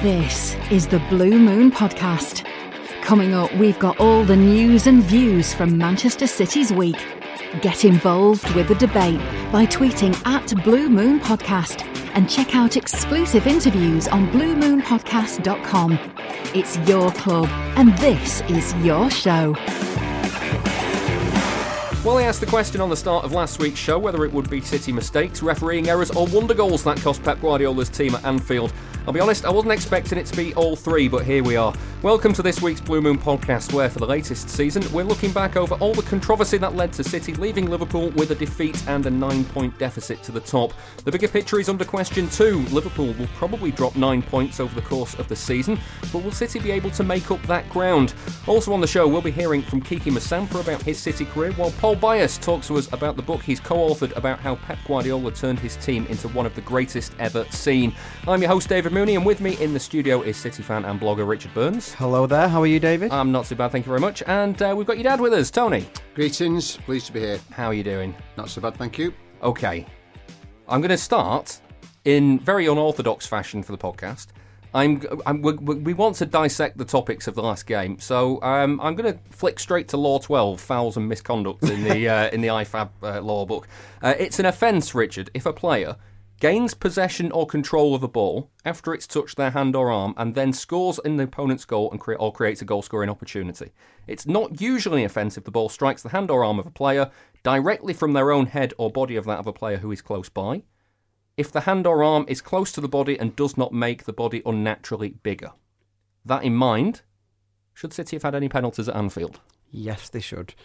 This is the Blue Moon Podcast. Coming up, we've got all the news and views from Manchester City's week. Get involved with the debate by tweeting at Blue Moon Podcast and check out exclusive interviews on bluemoonpodcast.com. It's your club and this is your show. Well, I asked the question on the start of last week's show whether it would be City mistakes, refereeing errors or wonder goals that cost Pep Guardiola's team at Anfield. I'll be honest, I wasn't expecting it to be all three, but here we are. Welcome to this week's Blue Moon Podcast, where for the latest season, we're looking back over all the controversy that led to City leaving Liverpool with a defeat and a 9-point deficit to the top. The bigger picture is under question too. Liverpool will probably drop 9 points over the course of the season, but will City be able to make up that ground? Also on the show, we'll be hearing from Kiki Moussampa about his City career, while Paul Byas talks to us about the book he's co-authored about how Pep Guardiola turned his team into one of the greatest ever seen. I'm your host, David Mooney, and with me in the studio is City fan and blogger Richard Burns. Hello there, how are you, David? I'm not too bad, thank you very much. And we've got your dad with us, Tony. Greetings, pleased to be here. How are you doing? Not so bad, thank you. Okay, I'm going to start in very unorthodox fashion for the podcast. We want to dissect the topics of the last game, so I'm going to flick straight to Law 12, fouls and misconduct in the in the IFAB law book. It's an offence, Richard, if a player gains possession or control of a ball after it's touched their hand or arm and then scores in the opponent's goal and creates a goal-scoring opportunity. It's not usually an offence if the ball strikes the hand or arm of a player directly from their own head or body of that of a player who is close by, if the hand or arm is close to the body and does not make the body unnaturally bigger. That in mind, should City have had any penalties at Anfield? Yes, they should.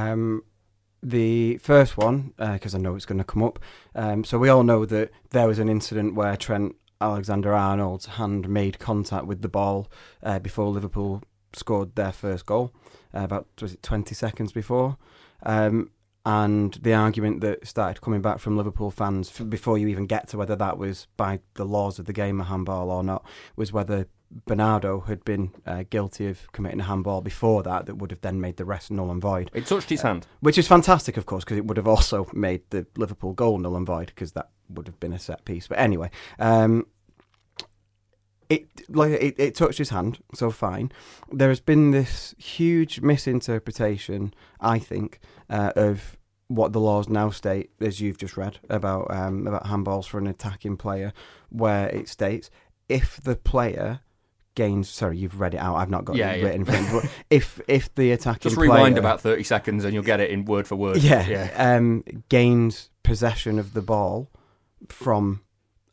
The first one, because I know it's going to come up, so we all know that there was an incident where Trent Alexander-Arnold's hand made contact with the ball before Liverpool scored their first goal, about 20 seconds before. And the argument that started coming back from Liverpool fans before you even get to whether that was by the laws of the game a handball or not was whether Bernardo had been guilty of committing a handball before that would have then made the rest null and void. It touched his hand. Which is fantastic, of course, because it would have also made the Liverpool goal null and void because that would have been a set piece. But anyway, it touched his hand, so fine. There has been this huge misinterpretation, I think, of what the laws now state, as you've just read, about handballs for an attacking player, where it states if the player gains... Sorry, you've read it out. I've not got it written for me. But if the attacking just player... rewind about 30 seconds and you'll get it in word for word. Gains possession of the ball from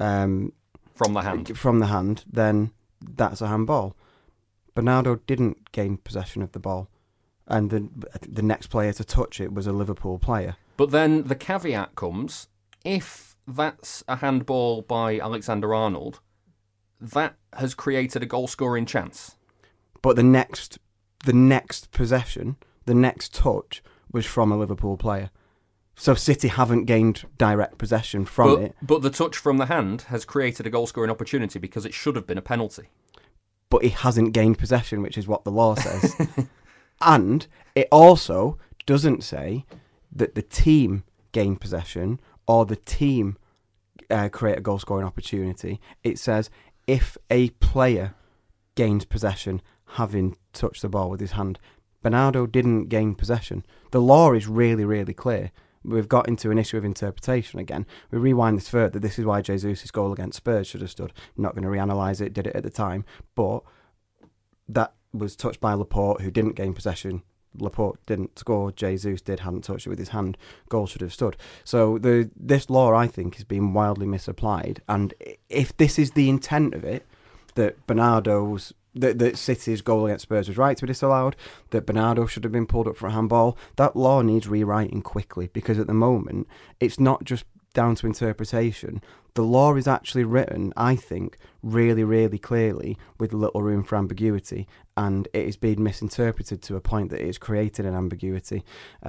the hand, then that's a handball. Bernardo didn't gain possession of the ball, and the next player to touch it was a Liverpool player. But then the caveat comes, if that's a handball by Alexander-Arnold, that has created a goal-scoring chance. But the next possession, the next touch, was from a Liverpool player. So City haven't gained direct possession from it. But the touch from the hand has created a goal-scoring opportunity because it should have been a penalty. But he hasn't gained possession, which is what the law says. And it also doesn't say that the team gained possession or the team create a goal-scoring opportunity. It says if a player gains possession having touched the ball with his hand. Bernardo didn't gain possession. The law is really, really clear. We've got into an issue of interpretation again. We rewind this further. This is why Jesus' goal against Spurs should have stood. I'm not going to reanalyse it, did it at the time. But that was touched by Laporte, who didn't gain possession. Laporte didn't score. Jesus hadn't touched it with his hand. Goal should have stood. So this law, I think, is being wildly misapplied. And if this is the intent of it, that that City's goal against Spurs was right to be disallowed, that Bernardo should have been pulled up for a handball, that law needs rewriting quickly, because at the moment it's not just down to interpretation. The law is actually written, I think, really, really clearly with little room for ambiguity, and it is being misinterpreted to a point that it is creating an ambiguity.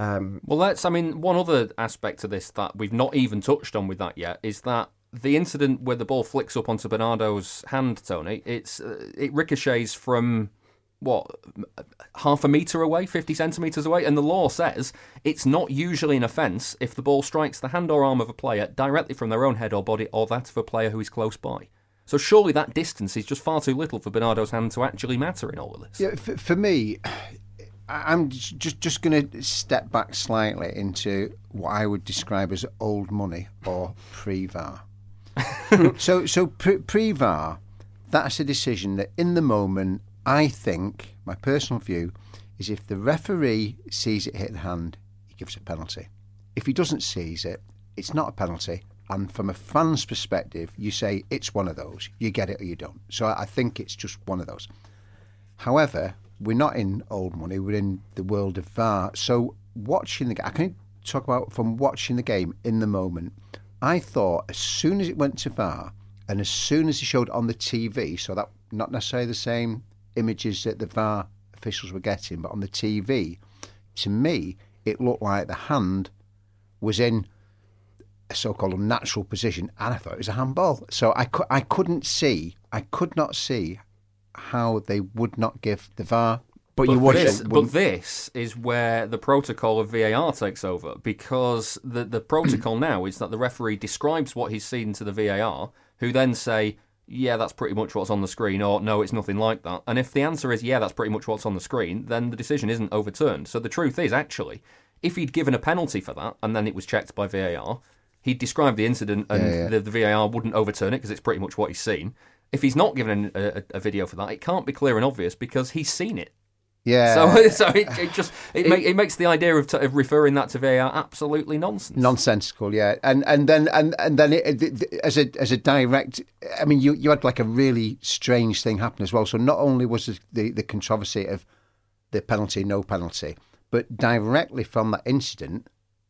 One other aspect to this that we've not even touched on with that yet is that the incident where the ball flicks up onto Bernardo's hand, Tony, it ricochets from, half a metre away, 50 centimetres away, and the law says it's not usually an offence if the ball strikes the hand or arm of a player directly from their own head or body or that of a player who is close by. So surely that distance is just far too little for Bernardo's hand to actually matter in all of this. Yeah, for me, I'm just going to step back slightly into what I would describe as old money or pre-VAR. so pre-VAR, that's a decision that in the moment, I think, my personal view, is if the referee sees it hit the hand, he gives a penalty. If he doesn't seize it, it's not a penalty. And from a fan's perspective, you say it's one of those. You get it or you don't. So I think it's just one of those. However, we're not in old money. We're in the world of VAR. So watching the game, I can talk about from watching the game in the moment. I thought as soon as it went to VAR and as soon as it showed on the TV, so that not necessarily the same images that the VAR officials were getting, but on the TV, to me, it looked like the hand was in a so-called unnatural position, and I thought it was a handball. So I could not see how they would not give the VAR. But this is where the protocol of VAR takes over, because the protocol now is that the referee describes what he's seen to the VAR, who then say, yeah, that's pretty much what's on the screen, or no, it's nothing like that. And if the answer is, yeah, that's pretty much what's on the screen, then the decision isn't overturned. So the truth is, actually, if he'd given a penalty for that, and then it was checked by VAR, he'd describe the incident and the VAR wouldn't overturn it because it's pretty much what he's seen. If he's not given a video for that, it can't be clear and obvious because he's seen it. Yeah. So it makes the idea of referring that to VAR absolutely nonsensical. Yeah, and then as a direct, I mean, you had like a really strange thing happen as well. So not only was the controversy of the penalty, no penalty, but directly from that incident,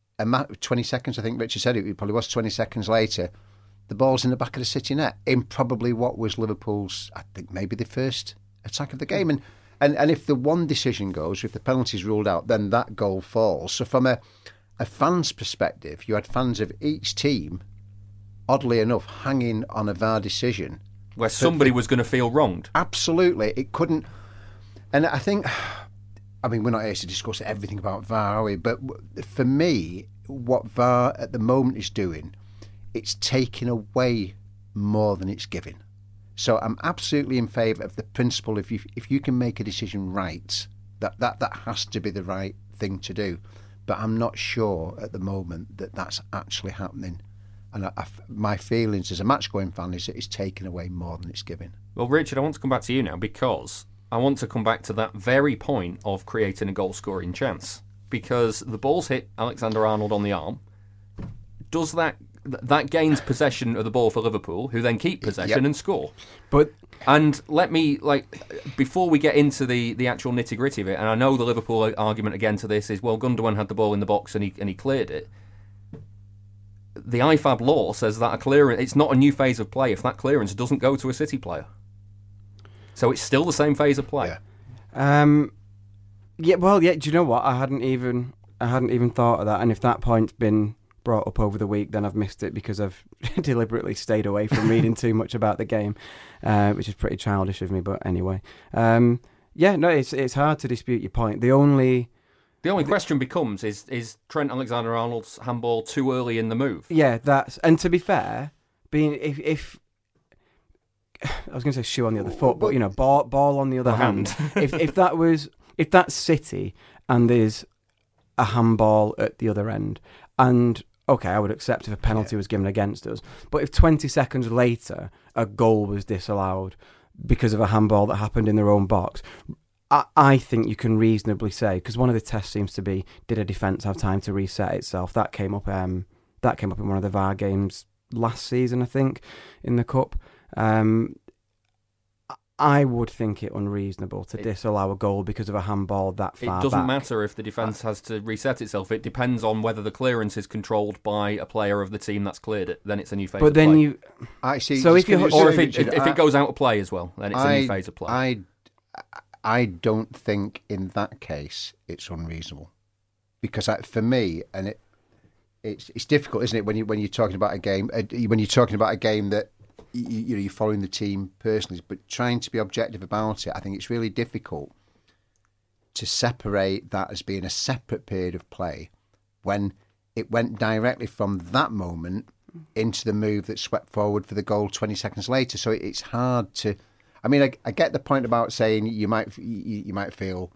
20 seconds, I think Richard said it probably was 20 seconds later, the ball's in the back of the City net in probably what was Liverpool's, I think maybe the first attack of the game. And if the one decision goes, if the penalty's ruled out, then that goal falls. So from a fan's perspective, you had fans of each team, oddly enough, hanging on a VAR decision. Where somebody was going to feel wronged. Absolutely. It couldn't. And I think, I mean, we're not here to discuss everything about VAR, are we? But for me, what VAR at the moment is doing, it's taking away more than it's giving. So I'm absolutely in favour of the principle, if you can make a decision right, that has to be the right thing to do. But I'm not sure at the moment that that's actually happening. And my feelings as a match-going fan is that it's taken away more than it's giving. Well, Richard, I want to come back to you now because I want to come back to that very point of creating a goal-scoring chance. Because the ball's hit Alexander-Arnold on the arm. Does that gains possession of the ball for Liverpool, who then keep possession and score? And let me, before we get into the actual nitty-gritty of it, and I know the Liverpool argument again to this is, well, Gundogan had the ball in the box and he cleared it. The IFAB law says that a clearance, it's not a new phase of play if that clearance doesn't go to a City player. So it's still the same phase of play. Do you know what? I hadn't even thought of that, and if that point's been brought up over the week, then I've missed it because I've deliberately stayed away from reading too much about the game, which is pretty childish of me, but anyway. It's hard to dispute your point. The only question becomes, is Trent Alexander-Arnold's handball too early in the move? Yeah, and to be fair, if I was going to say shoe on the other foot, but ball on the other hand. if that's City and there's a handball at the other end, and okay, I would accept if a penalty was given against us. But if 20 seconds later a goal was disallowed because of a handball that happened in their own box, I think you can reasonably say, because one of the tests seems to be, did a defence have time to reset itself? That came up in one of the VAR games last season, I think, in the Cup. I would think it unreasonable to disallow a goal because of a handball that far back. It doesn't matter if the defence has to reset itself. It depends on whether the clearance is controlled by a player of the team that's cleared it. Then it's a new phase of play. But then if it goes out of play as well, then it's a new phase of play. I don't think in that case it's unreasonable, because for me, and it's difficult, isn't it, when you're talking about a game that you're following the team personally, but trying to be objective about it, I think it's really difficult to separate that as being a separate period of play when it went directly from that moment into the move that swept forward for the goal 20 seconds later. So it's hard to. I mean, I get the point about saying you might feel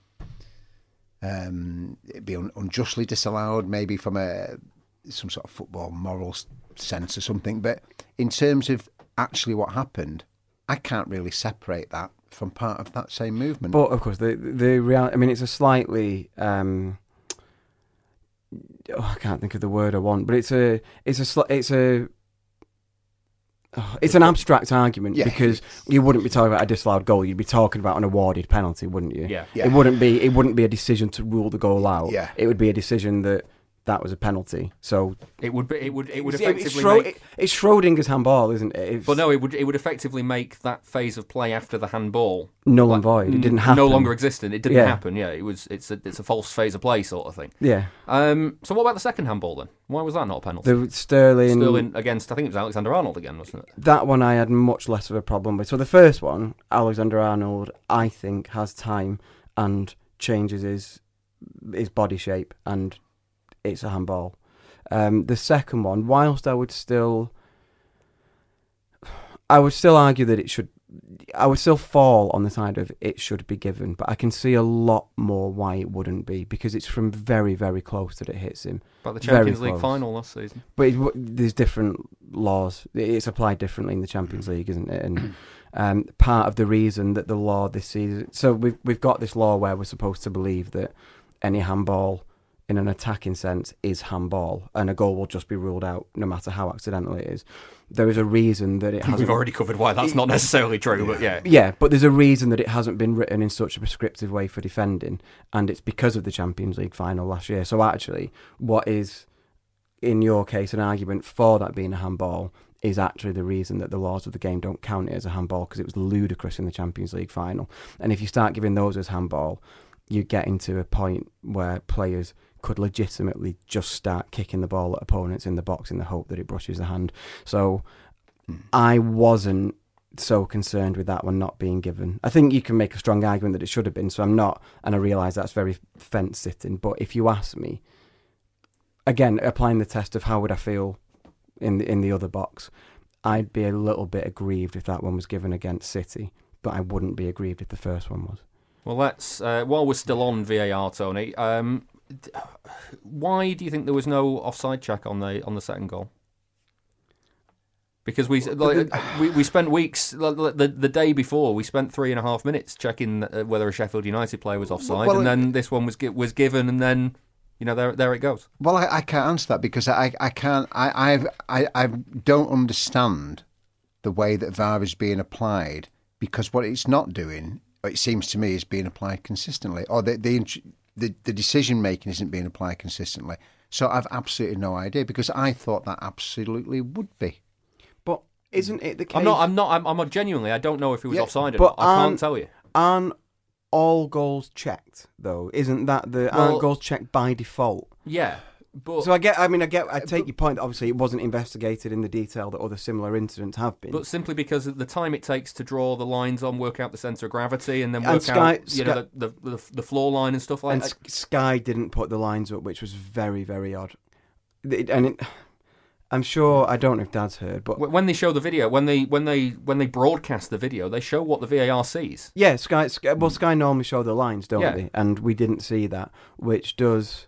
it'd be unjustly disallowed, maybe from some sort of football moral sense or something. But in terms of actually what happened, I can't really separate that from part of that same movement. But of course, the reality. I mean, it's a slightly. I can't think of the word I want, but it's an abstract argument because you wouldn't be talking about a disallowed goal. You'd be talking about an awarded penalty, wouldn't you? Yeah. It wouldn't be a decision to rule the goal out. Yeah. It would be a decision that was a penalty. So it would effectively it's Schrodinger's handball, isn't it? But no, it would effectively make that phase of play after the handball null and void. It didn't happen. No longer existed. It didn't happen. Yeah, it's a false phase of play sort of thing. Yeah. So what about the second handball then? Why was that not a penalty? The Sterling against, I think it was Alexander-Arnold again, wasn't it? That one I had much less of a problem with. So the first one, Alexander-Arnold, I think has time and changes his body shape, and it's a handball. The second one, whilst I would still argue that I would still fall on the side of it should be given, but I can see a lot more why it wouldn't be, because it's from very, very close that it hits him. About the Champions League final last season. But there's different laws. It's applied differently in the Champions League, isn't it? And part of the reason that the law this season... So we've got this law where we're supposed to believe that any handball in an attacking sense is handball, and a goal will just be ruled out no matter how accidental it is. There is a reason that it hasn't... We've already covered why that's not necessarily true, but yeah. Yeah, but there's a reason that it hasn't been written in such a prescriptive way for defending, and it's because of the Champions League final last year. So actually, what is, in your case, an argument for that being a handball is actually the reason that the laws of the game don't count it as a handball, because it was ludicrous in the Champions League final. And if you start giving those as handball, you get into a point where players could legitimately just start kicking the ball at opponents in the box in the hope that it brushes the hand. So I wasn't so concerned with that one not being given. I think you can make a strong argument that it should have been, so I'm not, and I realise that's very fence-sitting, but if you ask me, again, applying the test of how would I feel in the other box, I'd be a little bit aggrieved if that one was given against City, but I wouldn't be aggrieved if the first one was. Well, let's while we're still on VAR, Tony, why do you think there was no offside check on the second goal? Because we spent weeks the day before, we spent 3.5 minutes checking whether a Sheffield United player was offside, and then this one was given, and then there it goes. Well, I can't answer that because I can't. I don't understand the way that VAR is being applied, because what it's not doing, it seems to me, is being applied consistently, or the decision making isn't being applied consistently. So I've absolutely no idea, because I thought that absolutely would be. But isn't it the case? I'm not genuinely. I don't know if he was offside or not. I can't tell you. Aren't all goals checked though? Isn't that aren't goals checked by default? Yeah. But, so I take your point that obviously it wasn't investigated in the detail that other similar incidents have been. But simply because of the time it takes to draw the lines on, work out the centre of gravity, and then work out the floor line and stuff like that. And Sky didn't put the lines up, which was very, very odd. I'm sure, I don't know if Dad's heard, but when they show the video, when they broadcast the video, they show what the VAR sees. Yeah, Sky normally show the lines, don't they? And we didn't see that, which does.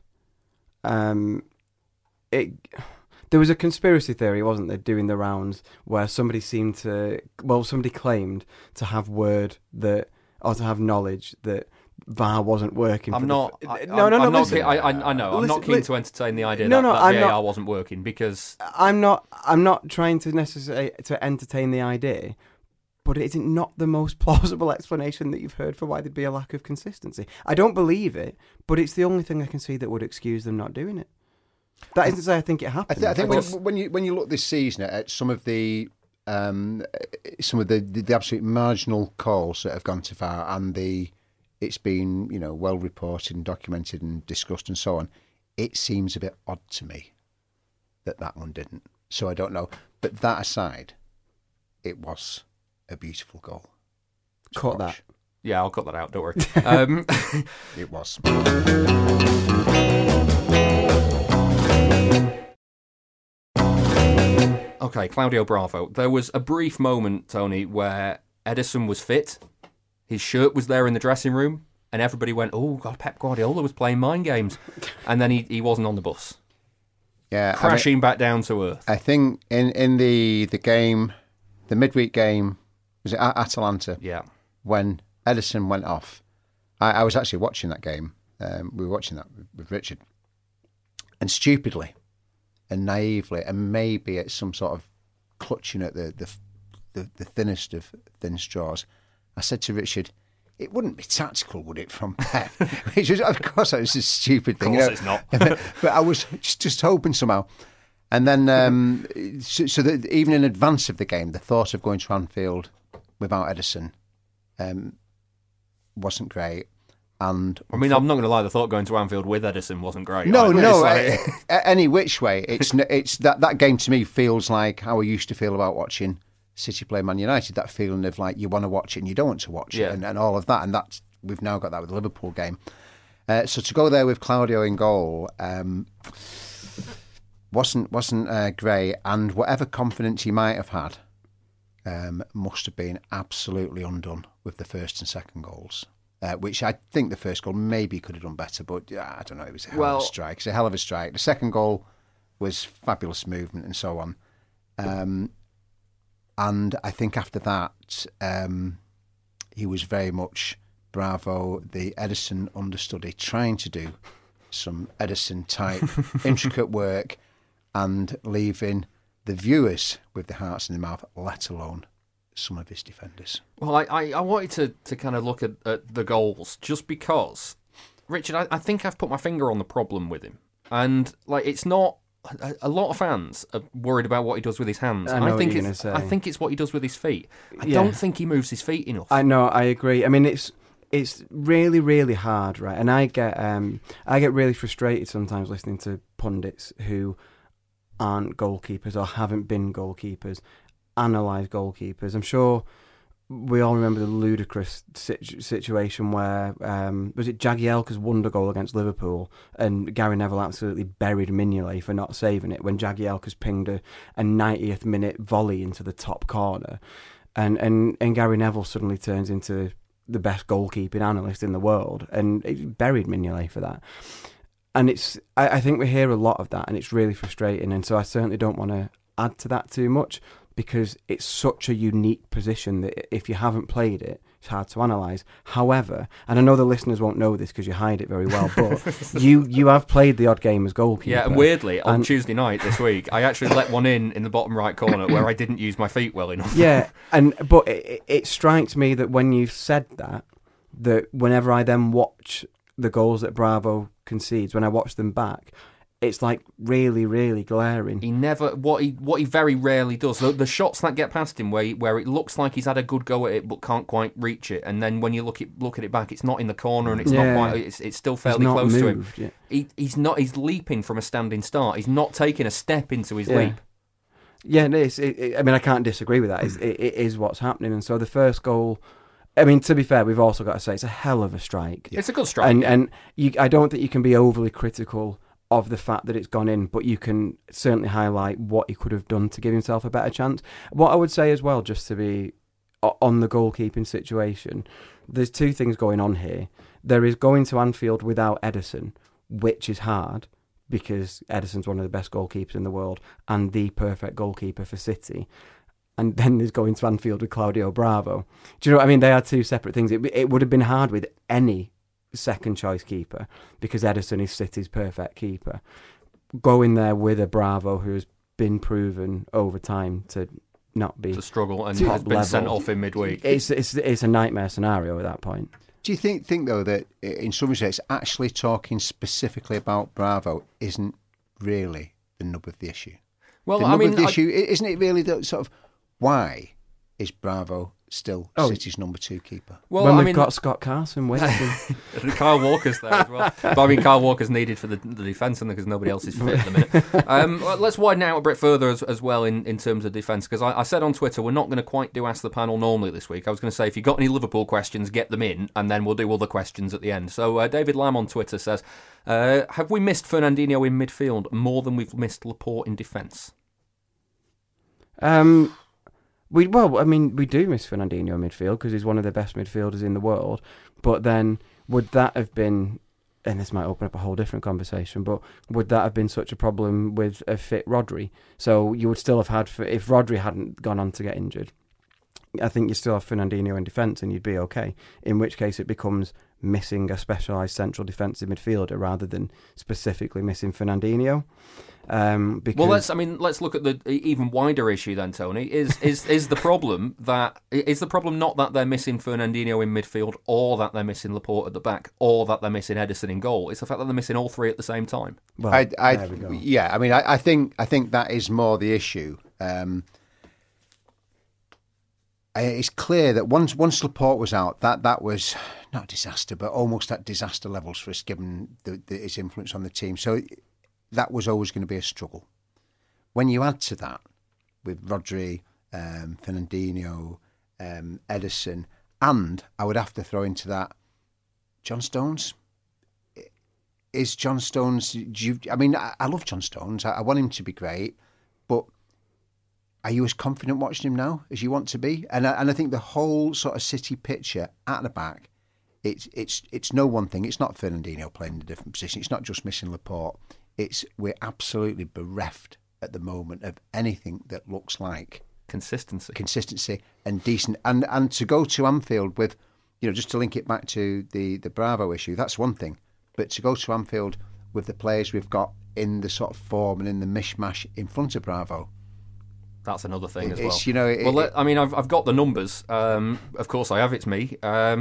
There was a conspiracy theory, wasn't there, doing the rounds, where somebody claimed to have word that, or to have knowledge that VAR wasn't working. I know. I'm not keen to entertain the idea that VAR wasn't working, because I'm not trying to necessarily to entertain the idea. But it isn't not the most plausible explanation that you've heard for why there'd be a lack of consistency. I don't believe it, but it's the only thing I can see that would excuse them not doing it. That isn't to say I think it happened. I think when you look this season at some of the absolute marginal calls that have gone to VAR, and it's been well reported and documented and discussed and so on, it seems a bit odd to me that one didn't. So I don't know. But that aside, it was a beautiful goal. Cut that. Yeah, I'll cut that out, don't worry. It was. Okay, Claudio Bravo. There was a brief moment, Tony, where Ederson was fit. His shirt was there in the dressing room, and everybody went, "Oh God, Pep Guardiola was playing mind games," and then he wasn't on the bus. Yeah, crashing back down to earth. I think in the game, the midweek game, was it Atalanta? Yeah. When Ederson went off, I was actually watching that game. We were watching that with Richard, and stupidly and naively, and maybe it's some sort of clutching at the thinnest of thin straws, I said to Richard, "It wouldn't be tactical, would it, from Pep?" Which was, of course, that was a stupid thing. Of course, it's not. But I was just hoping somehow. And then, so that even in advance of the game, the thought of going to Anfield without Ederson wasn't great. And I mean, I'm not going to lie, the thought going to Anfield with Ederson wasn't great. No, either. Any which way, it's that game to me feels like how I used to feel about watching City play Man United. That feeling of like you want to watch it and you don't want to watch it, and all of that. And that's we've now got that with the Liverpool game. So to go there with Claudio in goal wasn't great, and whatever confidence he might have had must have been absolutely undone with the first and second goals. Which I think the first goal maybe could have done better, but I don't know. It was a hell of a strike. It's a hell of a strike. The second goal was fabulous movement and so on. And I think after that, he was very much Bravo, the Ederson understudy, trying to do some Ederson-type intricate work and leaving the viewers with their hearts in their mouth, let alone some of his defenders. Well, I wanted to kind of look at the goals just because, Richard, I think I've put my finger on the problem with him. And like, it's not... A lot of fans are worried about what he does with his hands. I think it's what he does with his feet. I don't think he moves his feet enough. I know, I agree. I mean, it's really, really hard, right? And I get really frustrated sometimes listening to pundits who aren't goalkeepers or haven't been goalkeepers analyse goalkeepers. I'm sure we all remember the ludicrous situation where was it Jagielka's wonder goal against Liverpool, and Gary Neville absolutely buried Mignolet for not saving it when Jagielka's pinged a 90th minute volley into the top corner, and Gary Neville suddenly turns into the best goalkeeping analyst in the world, and he buried Mignolet for that. And I think we hear a lot of that, and it's really frustrating. And so I certainly don't want to add to that too much, because it's such a unique position that if you haven't played it, it's hard to analyse. However, and I know the listeners won't know this because you hide it very well, but you have played the odd game as goalkeeper. Yeah, and weirdly, on Tuesday night this week, I actually let one in the bottom right corner where I didn't use my feet well enough. Yeah, but it strikes me that when you've said that whenever I then watch the goals that Bravo concedes, when I watch them back, it's like really, really glaring. He never what he very rarely does. The shots that get past him where it looks like he's had a good go at it but can't quite reach it, and then when you look at it back, it's not in the corner and it's not quite. It's still fairly close moved, to him. Yeah. He's not. He's leaping from a standing start. He's not taking a step into his leap. Yeah, it is. I mean, I can't disagree with that. It is what's happening. And so the first goal, I mean, to be fair, we've also got to say it's a hell of a strike. It's a good strike, and I don't think you can be overly critical of the fact that it's gone in, but you can certainly highlight what he could have done to give himself a better chance. What I would say as well, just to be on the goalkeeping situation, there's two things going on here. There is going to Anfield without Ederson, which is hard, because Ederson's one of the best goalkeepers in the world and the perfect goalkeeper for City. And then there's going to Anfield with Claudio Bravo. Do you know what I mean? They are two separate things. It would have been hard with any second choice keeper, because Ederson is City's perfect keeper. Going there with a Bravo who has been proven over time to not be to struggle and has been sent off in midweek. It's a nightmare scenario at that point. Do you think though that in some respects actually talking specifically about Bravo isn't really the nub of the issue? Well, the nub of the issue isn't it really the sort of why is Bravo still City's number 2 keeper? Well, when we've got Scott Carson waiting. Kyle Walker's there as well. But I mean, Kyle Walker's needed for the defence because nobody else is fit at the minute. Let's widen out a bit further as well in terms of defence, because I said on Twitter we're not going to quite do Ask the Panel normally this week. I was going to say, if you've got any Liverpool questions, get them in, and then we'll do other questions at the end. So David Lamb on Twitter says, have we missed Fernandinho in midfield more than we've missed Laporte in defence? We do miss Fernandinho in midfield because he's one of the best midfielders in the world. But then, would that have been, and this might open up a whole different conversation, but would that have been such a problem with a fit Rodri? So you would still have had, if Rodri hadn't gone on to get injured, I think you still have Fernandinho in defence and you'd be okay. In which case it becomes missing a specialised central defensive midfielder rather than specifically missing Fernandinho. Because let's look at the even wider issue then, Tony. Is the problem not that they're missing Fernandinho in midfield, or that they're missing Laporte at the back, or that they're missing Ederson in goal? It's the fact that they're missing all three at the same time. Well, there we go. Yeah, I mean, I think that is more the issue. It's clear that once Laporte was out, that was not a disaster, but almost at disaster levels for us, given his influence on the team. So that was always going to be a struggle. When you add to that with Rodri, Fernandinho, Ederson, and I would have to throw into that John Stones. Is John Stones? I love John Stones. I want him to be great, but are you as confident watching him now as you want to be? And I think the whole sort of City picture at the back, it's no one thing. It's not Fernandinho playing in a different position. It's not just missing Laporte. We're absolutely bereft at the moment of anything that looks like consistency and decent. And to go to Anfield with, just to link it back to the Bravo issue, that's one thing. But to go to Anfield with the players we've got in the sort of form and in the mishmash in front of Bravo, that's another thing as well. I've got the numbers. Of course I have. It's me.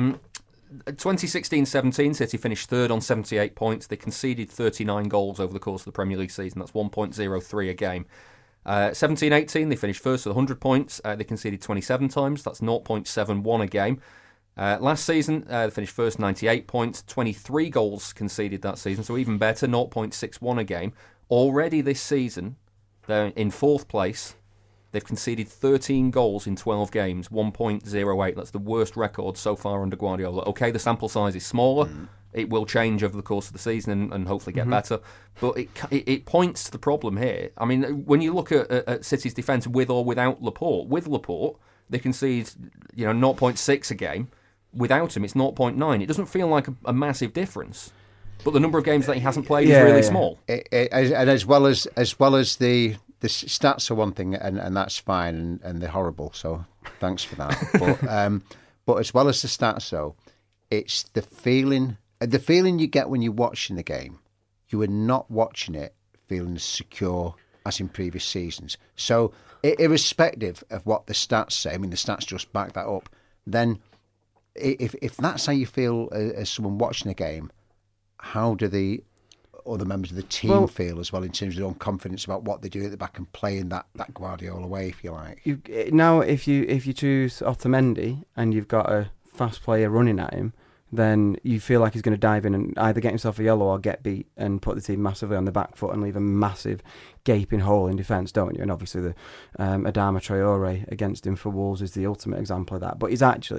2016-17, City finished third on 78 points. They conceded 39 goals over the course of the Premier League season. That's 1.03 a game. 17-18, they finished first with 100 points. They conceded 27 times. That's 0.71 a game. Last season, they finished first, 98 points. 23 goals conceded that season, so even better, 0.61 a game. Already this season, they're in fourth place. They've conceded 13 goals in 12 games, 1.08. That's the worst record so far under Guardiola. Okay, the sample size is smaller. It will change over the course of the season and hopefully get better. But it points to the problem here. I mean, when you look at City's defence with or without Laporte, with Laporte, they concede 0.6 a game. Without him, it's 0.9. It doesn't feel like a massive difference. But the number of games that he hasn't played is really small. And as well as the stats are one thing, and that's fine, and they're horrible. So thanks for that. But as well as the stats, though, it's the feeling you get when you're watching the game. You are not watching it feeling as secure as in previous seasons. So irrespective of what the stats say, I mean the stats just back that up. Then if that's how you feel as someone watching the game, how do the other members of the team feel as well in terms of their own confidence about what they do at the back and playing that Guardiola way, if you like? Now, if you choose Otamendi and you've got a fast player running at him, then you feel like he's going to dive in and either get himself a yellow or get beat and put the team massively on the back foot and leave a massive gaping hole in defence, don't you? And obviously the Adama Traore against him for Wolves is the ultimate example of that. But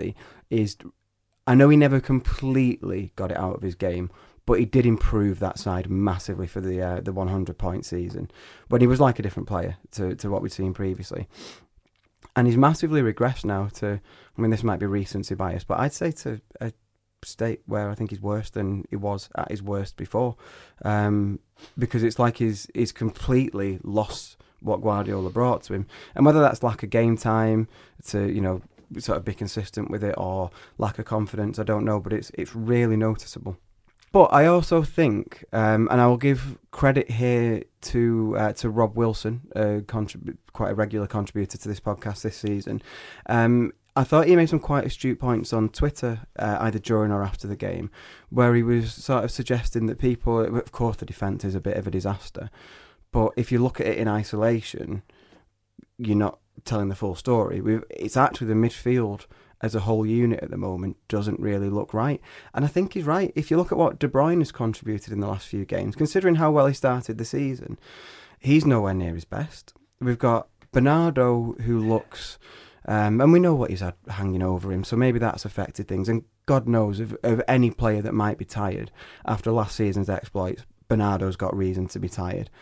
I know he never completely got it out of his game, but he did improve that side massively for the 100-point season when he was like a different player to what we'd seen previously. And he's massively regressed now to, this might be recency bias, but I'd say to a state where I think he's worse than he was at his worst before. Because it's like he's completely lost what Guardiola brought to him. And whether that's lack of game time to, sort of be consistent with it or lack of confidence, I don't know, but it's really noticeable. But I also think, and I will give credit here to Rob Wilson, quite a regular contributor to this podcast this season. I thought he made some quite astute points on Twitter, either during or after the game, where he was sort of suggesting that people, of course the defence is a bit of a disaster, but if you look at it in isolation, you're not telling the full story. It's actually the midfield as a whole unit at the moment doesn't really look right. And I think he's right. If you look at what De Bruyne has contributed in the last few games, considering how well he started the season, he's nowhere near his best. We've got Bernardo, who looks... and we know what he's had hanging over him, so maybe that's affected things. And God knows, of any player that might be tired after last season's exploits, Bernardo's got reason to be tired.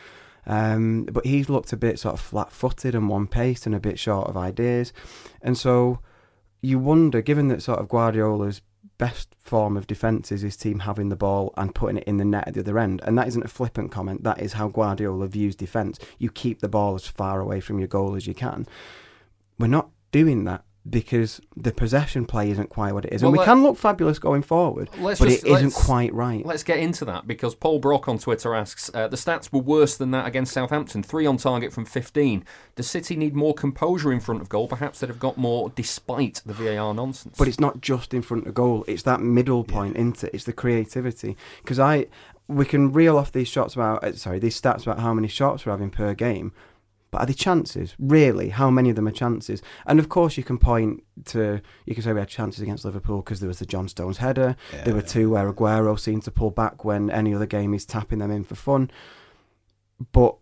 But he's looked a bit sort of flat-footed and one-paced and a bit short of ideas. And so you wonder, given that sort of Guardiola's best form of defence is his team having the ball and putting it in the net at the other end, and that isn't a flippant comment, that is how Guardiola views defence. You keep the ball as far away from your goal as you can. We're not doing that because the possession play isn't quite what it is. And we can look fabulous going forward, but it isn't quite right. Let's get into that, because Paul Brock on Twitter asks, the stats were worse than that against Southampton, 3 on target from 15. Does City need more composure in front of goal? Perhaps they'd have got more despite the VAR nonsense. But it's not just in front of goal, it's that middle point, isn't it? It's the creativity. Because we can reel off these stats about how many shots we're having per game. But are they chances? Really? How many of them are chances? And of course you can say we had chances against Liverpool because there was the John Stones header. Yeah. There were 2 where Aguero seemed to pull back when any other game he's tapping them in for fun. But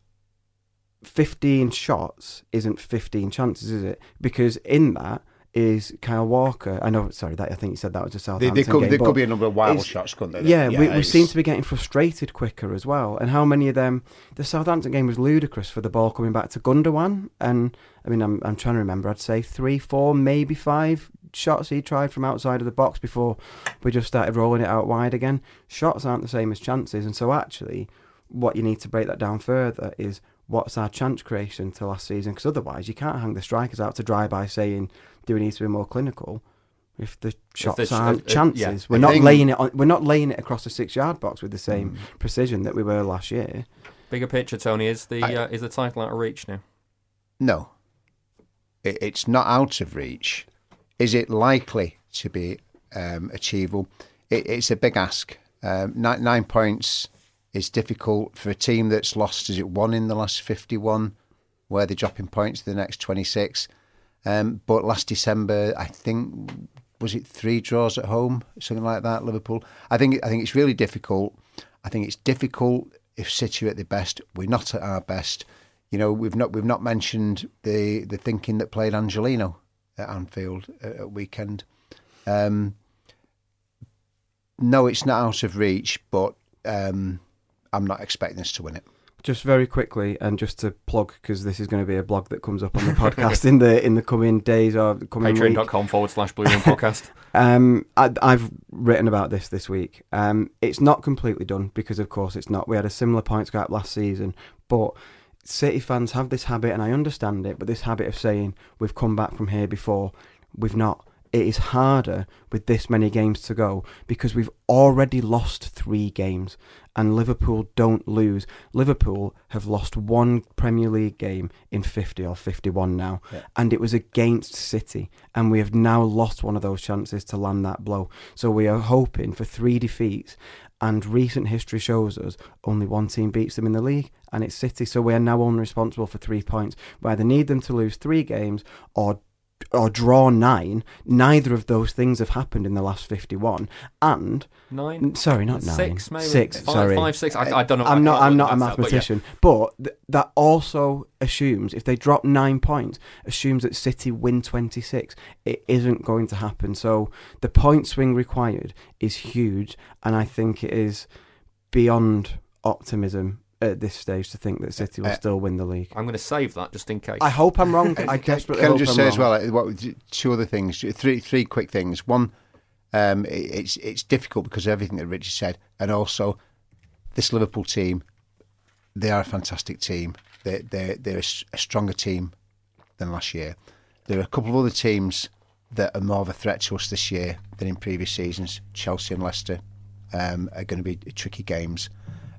15 shots isn't 15 chances, is it? Because in that is Kyle Walker. I think you said that was a Southampton game. There could be a number of wild shots, couldn't there? Yeah, we seem to be getting frustrated quicker as well. And how many of them... The Southampton game was ludicrous for the ball coming back to Gundogan. And, I mean, I'm trying to remember, I'd say 3, 4, maybe 5 shots he tried from outside of the box before we just started rolling it out wide again. Shots aren't the same as chances. And so actually, what you need to break that down further is what's our chance creation to last season? Because otherwise, you can't hang the strikers out to dry by saying... Do we need to be more clinical? If the shots aren't chances, we're not laying it across the 6-yard box with the same precision that we were last year. Bigger picture, Tony, is the title out of reach now? No, it's not out of reach. Is it likely to be achievable? It's a big ask. 9 points is difficult for a team that's lost. Is it 1 in the last 51, where they're dropping points to the next 26? But last December, I think, was it 3 draws at home, something like that, Liverpool? I think it's really difficult. I think it's difficult if City are at their best. We're not at our best. You know, we've not mentioned the thinking that played Angelino at Anfield at weekend. No, it's not out of reach, but I'm not expecting us to win it. Just very quickly, and just to plug, because this is going to be a blog that comes up on the podcast in the coming days or coming week. Patreon.com/Blue Moon Podcast. I've written about this week. It's not completely done, because of course it's not. We had a similar points gap last season, but City fans have this habit, and I understand it, but this habit of saying, we've come back from here before. We've not. It is harder with this many games to go because we've already lost 3 games and Liverpool don't lose. Liverpool have lost 1 Premier League game in 50 or 51 now, and it was against City, and we have now lost one of those chances to land that blow. So we are hoping for 3 defeats, and recent history shows us only 1 team beats them in the league, and it's City. So we are now only responsible for 3 points. We either need them to lose 3 games or draw 9. Neither of those things have happened in the last 51. And 9. Sorry, not 9. 6, maybe. 6. Sorry, 5, 6. I don't know. I'm not a mathematician, but that also assumes if they drop 9 points, assumes that City win 26. It isn't going to happen. So the point swing required is huge, and I think it is beyond optimism at this stage to think that City will still win the league. I'm going to save that just in case. I hope I'm wrong. I desperately hope I'm just say wrong. as well, 2 other things, 3 quick things. One, it's difficult because of everything that Richard said, and also this Liverpool team, they are a fantastic team. They're a stronger team than last year. There are a couple of other teams that are more of a threat to us this year than in previous seasons. Chelsea and Leicester are going to be tricky games.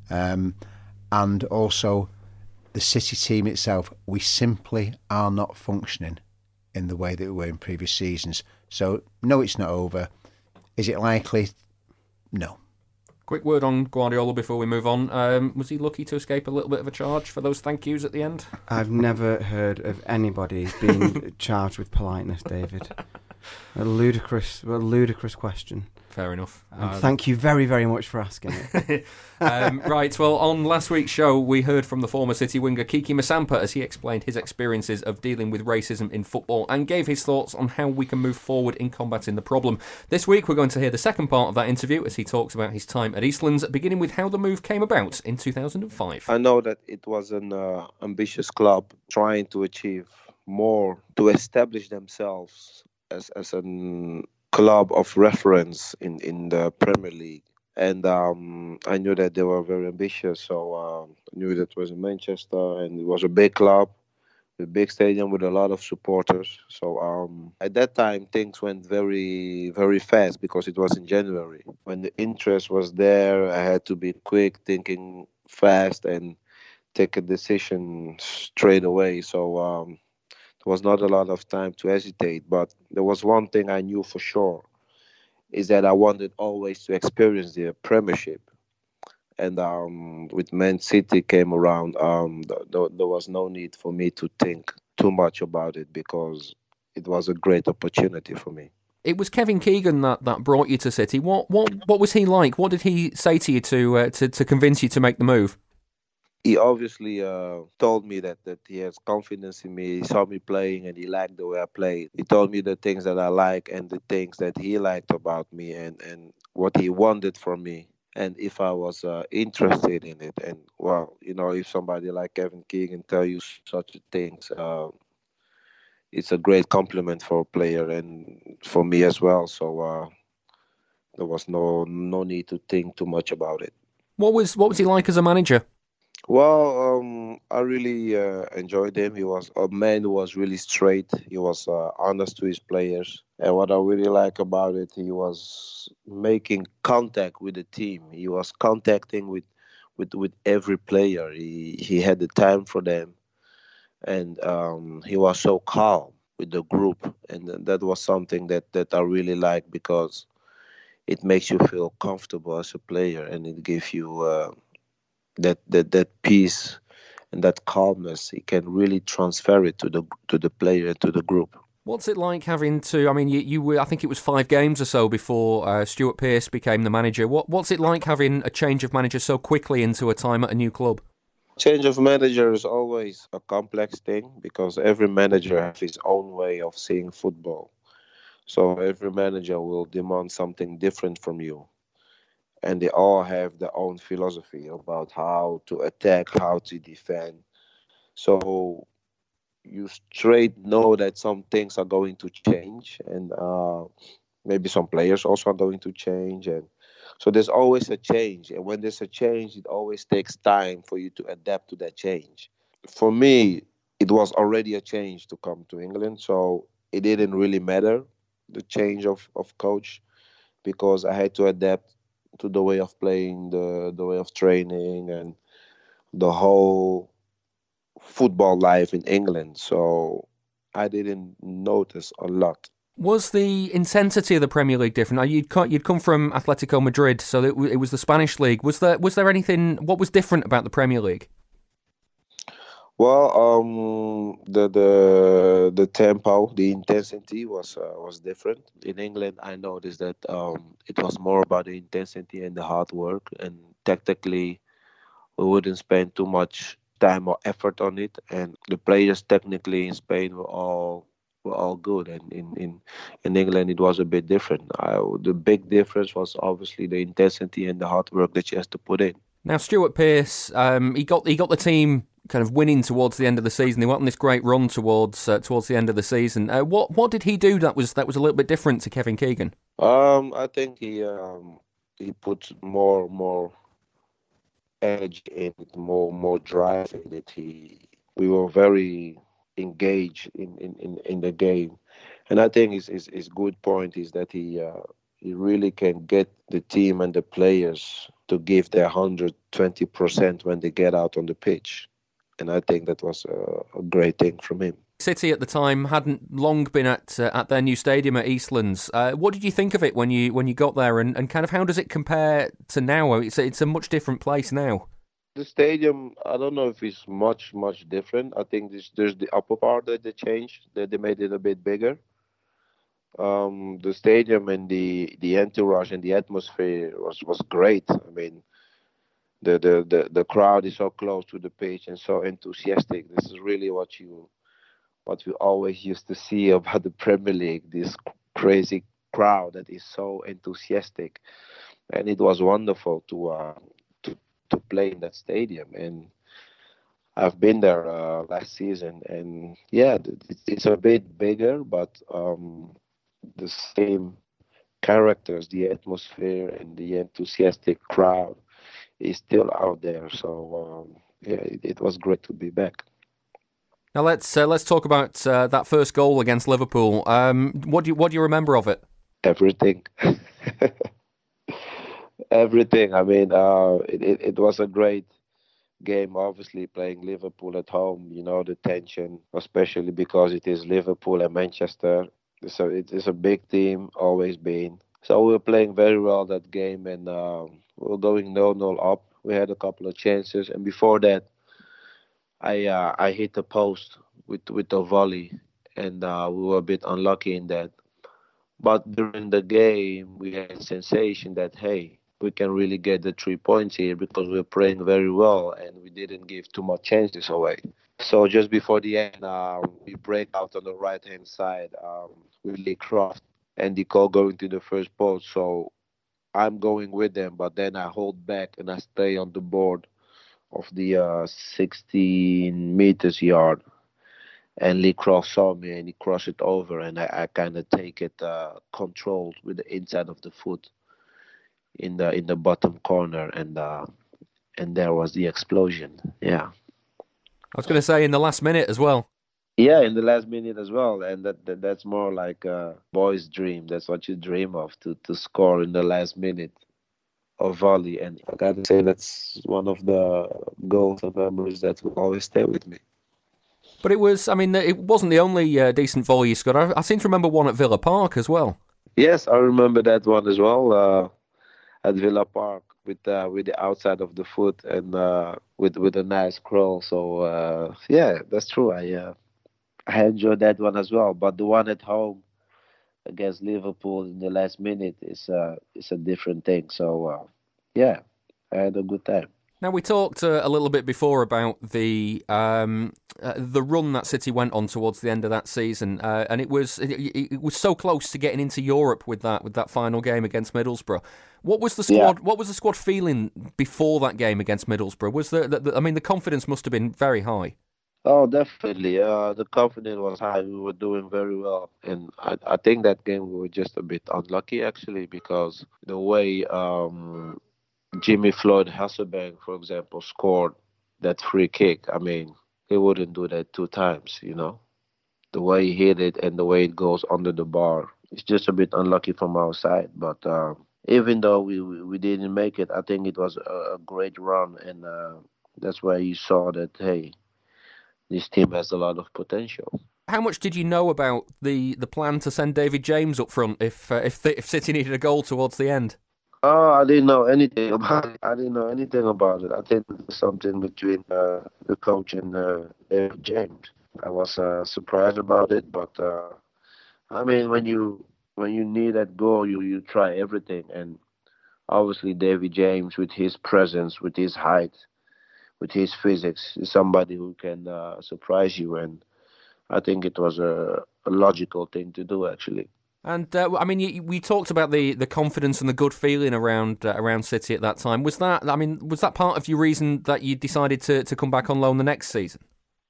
And also, the City team itself, we simply are not functioning in the way that we were in previous seasons. So, no, it's not over. Is it likely? No. Quick word on Guardiola before we move on. Was he lucky to escape a little bit of a charge for those thank yous at the end? I've never heard of anybody being charged with politeness, David. A ludicrous question. Fair enough. Thank you very, very much for asking it. Right, well, on last week's show, we heard from the former City winger Kiki Masampa as he explained his experiences of dealing with racism in football and gave his thoughts on how we can move forward in combating the problem. This week, we're going to hear the second part of that interview as he talks about his time at Eastlands, beginning with how the move came about in 2005. I know that it was an ambitious club trying to achieve more, to establish themselves as a club of reference in the Premier League. And I knew that they were very ambitious, so I knew that it was in Manchester, and it was a big club, a big stadium with a lot of supporters. So at that time, things went very, very fast because it was in January. When the interest was there, I had to be quick, thinking fast, and take a decision straight away. So there was not a lot of time to hesitate, but there was one thing I knew for sure, is that I wanted always to experience the Premiership. And with Man City came around, there was no need for me to think too much about it because it was a great opportunity for me. It was Kevin Keegan that brought you to City. What was he like? What did he say to you to convince you to make the move? He obviously told me that he has confidence in me. He saw me playing and he liked the way I played. He told me the things that I like and the things that he liked about me and what he wanted from me. And if I was interested in it. And, well, you know, if somebody like Kevin Keegan tell you such things, it's a great compliment for a player and for me as well. So there was no need to think too much about it. What was he like as a manager? Well, I really enjoyed him. He was a man who was really straight. He was honest to his players. And what I really like about it, he was making contact with the team. He was contacting with every player. He had the time for them. And he was so calm with the group. And that was something that I really liked because it makes you feel comfortable as a player and it gives you... that peace and that calmness, he can really transfer it to the player and to the group. What's it like having to? I mean, you were, I think it was 5 games or so before Stuart Pearce became the manager. What's it like having a change of manager so quickly into a time at a new club? Change of manager is always a complex thing because every manager has his own way of seeing football. So every manager will demand something different from you. And they all have their own philosophy about how to attack, how to defend. So you straight know that some things are going to change, and maybe some players also are going to change. And so there's always a change. And when there's a change, it always takes time for you to adapt to that change. For me, it was already a change to come to England. So it didn't really matter, the change of coach, because I had to adapt to the way of playing, the way of training, and the whole football life in England. So I didn't notice a lot. Was the intensity of the Premier League different? You'd come from Atletico Madrid, so it was the Spanish league. Was there anything? What was different about the Premier League? Well, the tempo, the intensity was different. In England, I noticed that it was more about the intensity and the hard work. And tactically, we wouldn't spend too much time or effort on it. And the players technically in Spain were all good. And in England, it was a bit different. The big difference was obviously the intensity and the hard work that you have to put in. Now, Stuart Pearce, he got the team kind of winning towards the end of the season. They went on this great run towards the end of the season. What did he do that was a little bit different to Kevin Keegan? I think he put more energy in it, more drive in it. We were very engaged in the game, and I think his good point is that he really can get the team and the players to give their 120% when they get out on the pitch. And I think that was a great thing from him. City at the time hadn't long been at their new stadium at Eastlands. What did you think of it when you got there, and kind of how does it compare to now? It's a much different place now. The stadium, I don't know if it's much different. I think there's the upper part that they changed, that they made it a bit bigger. The stadium and the entourage and the atmosphere was great. I mean, the crowd is so close to the pitch and so enthusiastic. This is really what we always used to see about the Premier League. This crazy crowd that is so enthusiastic, and it was wonderful to to play in that stadium. And I've been there last season, and yeah, it's a bit bigger, but the same characters, the atmosphere, and the enthusiastic crowd is still out there. So yeah, it was great to be back. Now let's talk about that first goal against Liverpool. What do you remember of it? Everything, everything. I mean, it was a great game. Obviously, playing Liverpool at home, you know the tension, especially because it is Liverpool and Manchester. So it is a big team, always been. So we were playing very well that game, and we were going 0-0 up. We had a couple of chances, and before that, I hit the post with a volley, and we were a bit unlucky in that. But during the game, we had a sensation that hey, we can really get the 3 points here because we're playing very well and we didn't give too much chances away. So just before the end, we break out on the right hand side with Lee Croft and the call going to the first post. So I'm going with them, but then I hold back and I stay on the board of the 16 meters yard. And Lee Croft saw me and he crossed it over, and I kind of take it controlled with the inside of the foot in the bottom corner, and there was the explosion. Yeah. I was going to say in the last minute as well. Yeah, in the last minute as well, and that's more like a boy's dream. That's what you dream of, to score in the last minute of volley. And I gotta say that's one of the goals and memories that will always stay with me. But it wasn't the only decent volley you scored. I seem to remember one at Villa Park as well. Yes, I remember that one as well at Villa Park with the outside of the foot and with a nice crawl. So yeah, that's true. I enjoyed that one as well. But the one at home against Liverpool in the last minute is a different thing. So yeah, I had a good time. Now we talked a little bit before about the run that City went on towards the end of that season, and it was so close to getting into Europe with that final game against Middlesbrough. What was the squad? Yeah. What was the squad feeling before that game against Middlesbrough? Was the confidence must have been very high. Oh, definitely. The confidence was high. We were doing very well, and I think that game we were just a bit unlucky actually because the way Jimmy Floyd Hasselbank, for example, scored that free kick. I mean, he wouldn't do that 2 times, you know. The way he hit it and the way it goes under the bar. It's just a bit unlucky from our side. But even though we didn't make it, I think it was a great run. And that's where you saw that, hey, this team has a lot of potential. How much did you know about the plan to send David James up front if City needed a goal towards the end? Oh, I didn't know anything about it. I think it's something between the coach and David James. I was surprised about it, but I mean, when you need that goal, you try everything. And obviously, David James, with his presence, with his height, with his physics, is somebody who can surprise you. And I think it was a logical thing to do, actually. And we talked about the confidence and the good feeling around City at that time. Was that part of your reason that you decided to come back on loan the next season?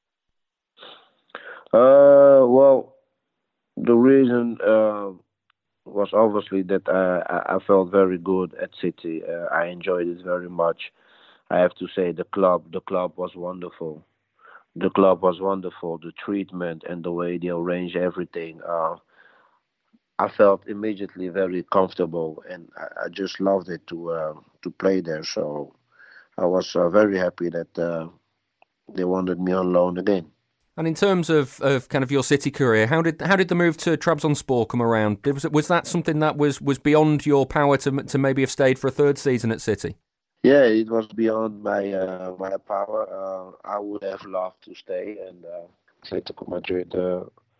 Well, the reason was obviously that I felt very good at City. I enjoyed it very much. I have to say the club was wonderful. The club was wonderful. The treatment and the way they arranged everything. I felt immediately very comfortable, and I just loved it to play there. So I was very happy that they wanted me on loan again. And in terms of kind of your City career, how did the move to Trabzonspor come around? Was that something that was beyond your power to maybe have stayed for a third season at City? Yeah, it was beyond my power. I would have loved to stay, and Atletico Madrid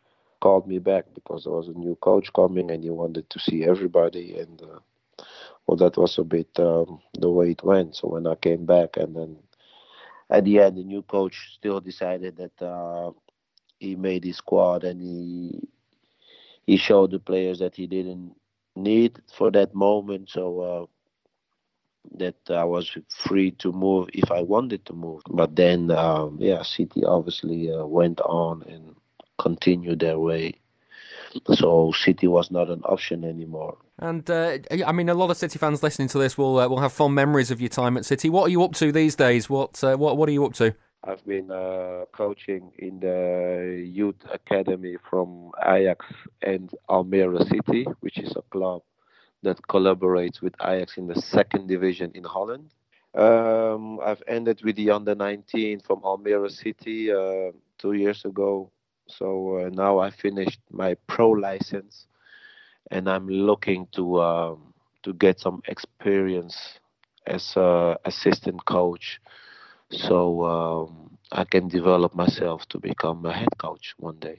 called me back because there was a new coach coming and he wanted to see everybody. And well, that was a bit the way it went. So when I came back, and then at the end, the new coach still decided that he made his squad, and he showed the players that he didn't need for that moment. So that I was free to move if I wanted to move. But then, City obviously went on and continued their way. So City was not an option anymore. And I mean, a lot of City fans listening to this will have fond memories of your time at City. What are you up to these days? What are you up to? I've been coaching in the youth academy from Ajax and Almere City, which is a club that collaborates with Ajax in the second division in Holland. I've ended with the under-19 from Almere City 2 years ago. So now I finished my pro license, and I'm looking to get some experience as an assistant coach, so I can develop myself to become a head coach one day.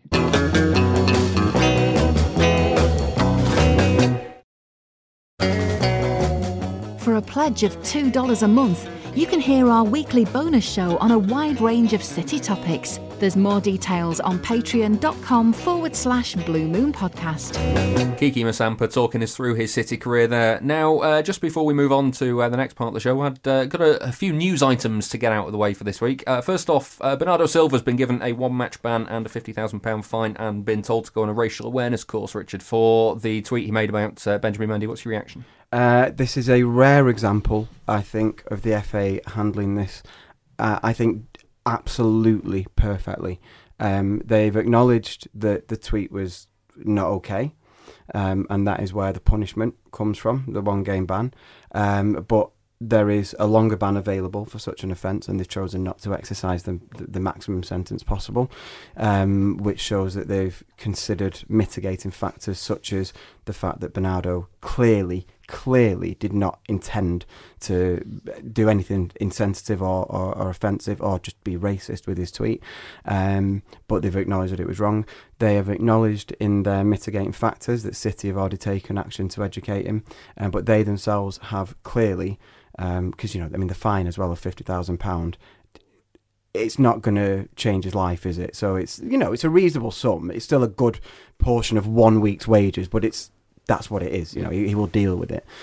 For a pledge of $2 a month, you can hear our weekly bonus show on a wide range of City topics. There's more details on patreon.com/Blue Moon Podcast. Kiki Masampa talking us through his City career there. Now, just before we move on to the next part of the show, I've got a few news items to get out of the way for this week. First off, Bernardo Silva's been given a one-match ban and a £50,000 fine and been told to go on a racial awareness course, Richard, for the tweet he made about Benjamin Mendy. What's your reaction? This is a rare example, I think, of the FA handling this, I think, absolutely perfectly. They've acknowledged that the tweet was not okay, and that is where the punishment comes from, the one-game ban. But there is a longer ban available for such an offence, and they've chosen not to exercise the maximum sentence possible, which shows that they've considered mitigating factors such as the fact that Bernardo clearly did not intend to do anything insensitive or offensive or just be racist with his tweet, but they've acknowledged that it was wrong. They have acknowledged in their mitigating factors that City have already taken action to educate him, but they themselves have clearly, because the fine as well of £50,000, it's not going to change his life, is it? So it's a reasonable sum. It's still a good portion of 1 week's wages, but that's what it is. He will deal with it.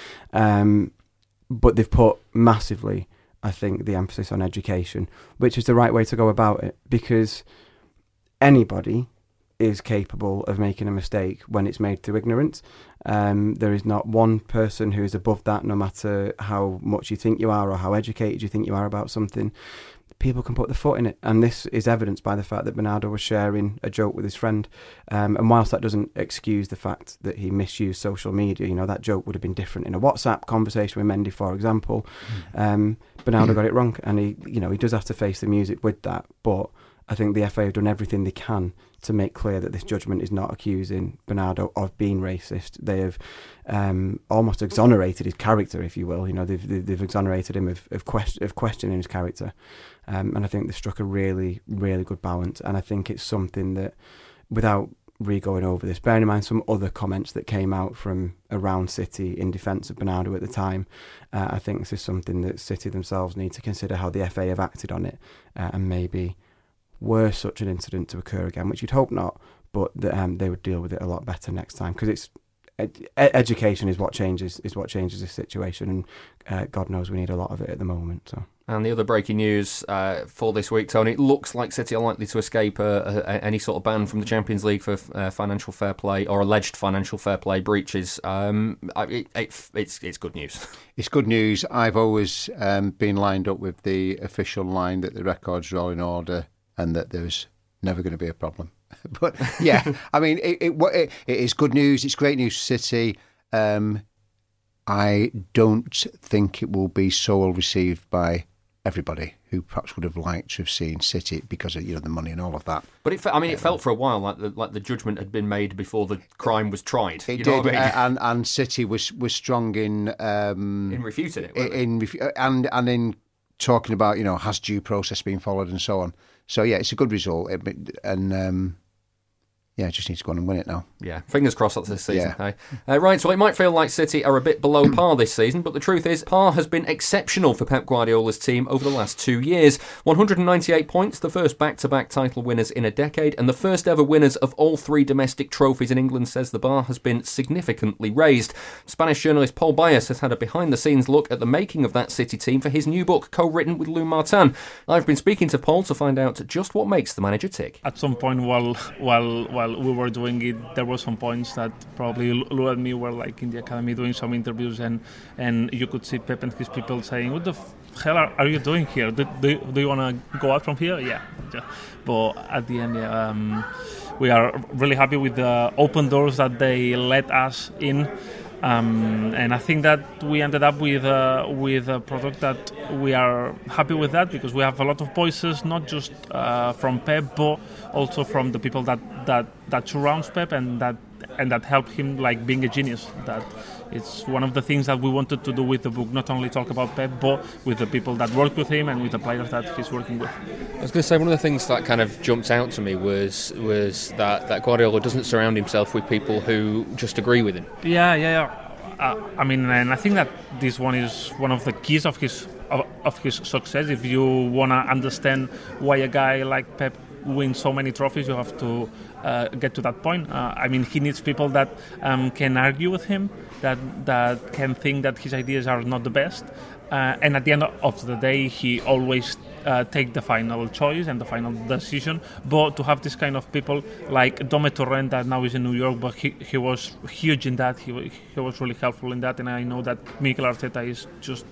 But they've put massively, I think, the emphasis on education, which is the right way to go about it, because anybody is capable of making a mistake when it's made through ignorance. There is not one person who is above that, no matter how much you think you are or how educated you think you are about something. People can put their foot in it, and this is evidenced by the fact that Bernardo was sharing a joke with his friend, and whilst that doesn't excuse the fact that he misused social media, that joke would have been different in a WhatsApp conversation with Mendy, for example. Bernardo got it wrong, and he does have to face the music with that, but I think the FA have done everything they can to make clear that this judgment is not accusing Bernardo of being racist. They have almost exonerated his character, if you will. They've exonerated him of questioning his character, and I think they struck a really, really good balance. And I think it's something that, without re-going over this, bearing in mind some other comments that came out from around City in defence of Bernardo at the time, I think this is something that City themselves need to consider how the FA have acted on it, and maybe were such an incident to occur again, which you'd hope not, but they would deal with it a lot better next time, because it's education is what changes this situation, and God knows we need a lot of it at the moment. So. And the other breaking news for this week, Tony, it looks like City are likely to escape any sort of ban from the Champions League for financial fair play or alleged financial fair play breaches. It's good news. It's good news. I've always been lined up with the official line that the records are all in order and that there's never going to be a problem. But yeah, I mean, it is good news. It's great news for City. I don't think it will be so well received by everybody who perhaps would have liked to have seen City because of the money and all of that. But it felt for a while like the judgment had been made before the crime was tried. It did, and City was strong in refuting it, and in talking about has due process been followed and so on. So yeah, it's a good result, and just need to go on and win it now. Yeah, fingers crossed that's this season. Yeah. Hey? Right, so it might feel like City are a bit below par this season, but the truth is par has been exceptional for Pep Guardiola's team over the last 2 years. 198 points, the first back-to-back title winners in a decade, and the first ever winners of all 3 domestic trophies in England, says the bar has been significantly raised. Spanish journalist Paul Bias has had a behind-the-scenes look at the making of that City team for his new book, co-written with Lou Martin. I've been speaking to Paul to find out just what makes the manager tick. At some point while we were doing it, there were some points that probably Lou and me were like in the academy doing some interviews, and you could see Pep and his people saying, "What the hell are you doing here? Do you want to go out from here?" Yeah. But at the end, we are really happy with the open doors that they let us in. And I think that we ended up with a product that we are happy with, that because we have a lot of voices, not just from Pep, but also from the people that surrounds Pep and that help him, like being a genius. That it's one of the things that we wanted to do with the book, not only talk about Pep, but with the people that work with him and with the players that he's working with. I was going to say, one of the things that kind of jumped out to me was that Guardiola doesn't surround himself with people who just agree with him. Yeah. I mean, and I think that this one is one of the keys of his success. If you want to understand why a guy like Pep wins so many trophies, you have to get to that point. I mean, he needs people that can argue with him, that can think that his ideas are not the best, and at the end of the day, he always take the final choice and the final decision. But to have this kind of people like Dome Torrent, that now is in New York, but he was huge in that. He was really helpful in that, and I know that Mikel Arteta is just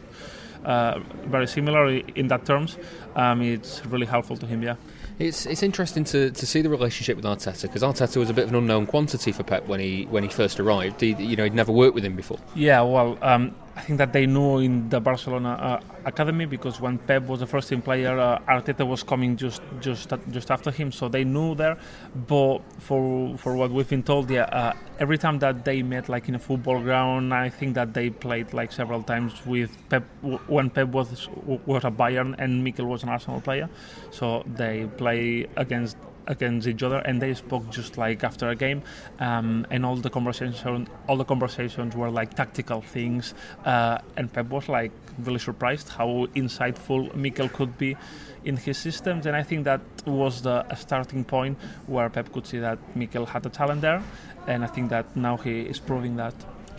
very similar in that terms. It's really helpful to him. Yeah. It's interesting to see the relationship with Arteta, because Arteta was a bit of an unknown quantity for Pep when he first arrived. He'd never worked with him before. Yeah, well, I think that they knew in the Barcelona academy, because when Pep was the first team player, Arteta was coming just after him, so they knew there. But for what we've been told, every time that they met, like in a football ground, I think that they played like several times with Pep when Pep was a Bayern and Mikel was an Arsenal player, so they play against each other, and they spoke just like after a game, and all the conversations were like tactical things, and Pep was like really surprised how insightful Mikel could be in his systems, and I think that was the starting point where Pep could see that Mikel had a talent there, and I think that now he is proving that.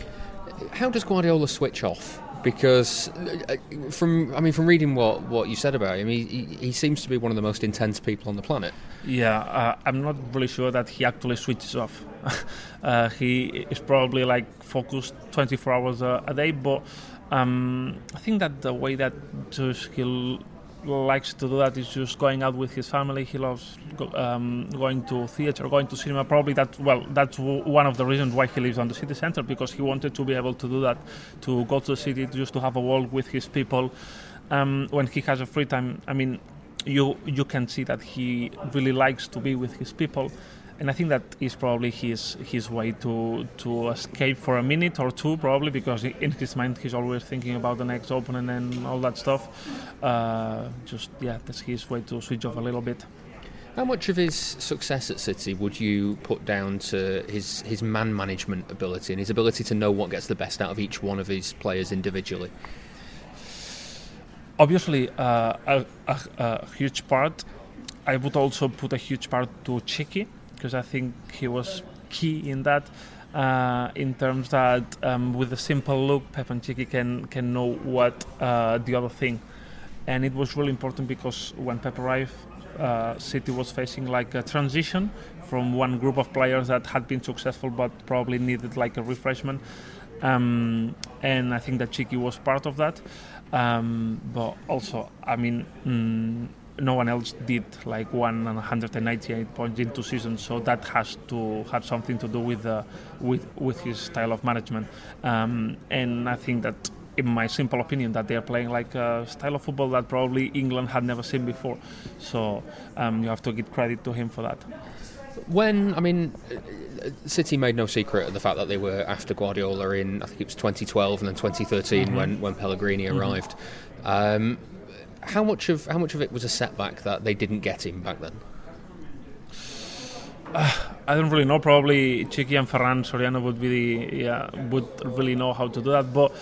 How does Guardiola switch off? Because from reading what you said about him, he seems to be one of the most intense people on the planet. Yeah, I'm not really sure that he actually switches off. He is probably like focused 24 hours a day, but I think that the way that he likes to do that is just going out with his family. He loves going to theatre, going to cinema. Probably that's one of the reasons why he lives on the city centre, because he wanted to be able to do that, to go to the city just to have a walk with his people. When he has a free time, I mean, you can see that he really likes to be with his people. And I think that is probably his way to escape for a minute or two, probably, because in his mind he's always thinking about the next opponent and all that stuff. That's his way to switch off a little bit. How much of his success at City would you put down to his man management ability and his ability to know what gets the best out of each one of his players individually? Obviously, a huge part. I would also put a huge part to Chiqui, because I think he was key in that, in terms that with a simple look, Pep and Chiqui can know what the other thing. And it was really important because when Pep arrived, City was facing like a transition from one group of players that had been successful but probably needed like a refreshment. And I think that Chiqui was part of that. But also, I mean, no one else did like 198 points in 2 seasons, so that has to have something to do with his style of management. And I think that, in my simple opinion, that they are playing like a style of football that probably England had never seen before. So you have to give credit to him for that. City made no secret of the fact that they were after Guardiola in, I think it was 2012 and then 2013 when Pellegrini arrived. How much of it was a setback that they didn't get him back then? I don't really know. Probably Chiqui and Ferran Soriano would really know how to do that. But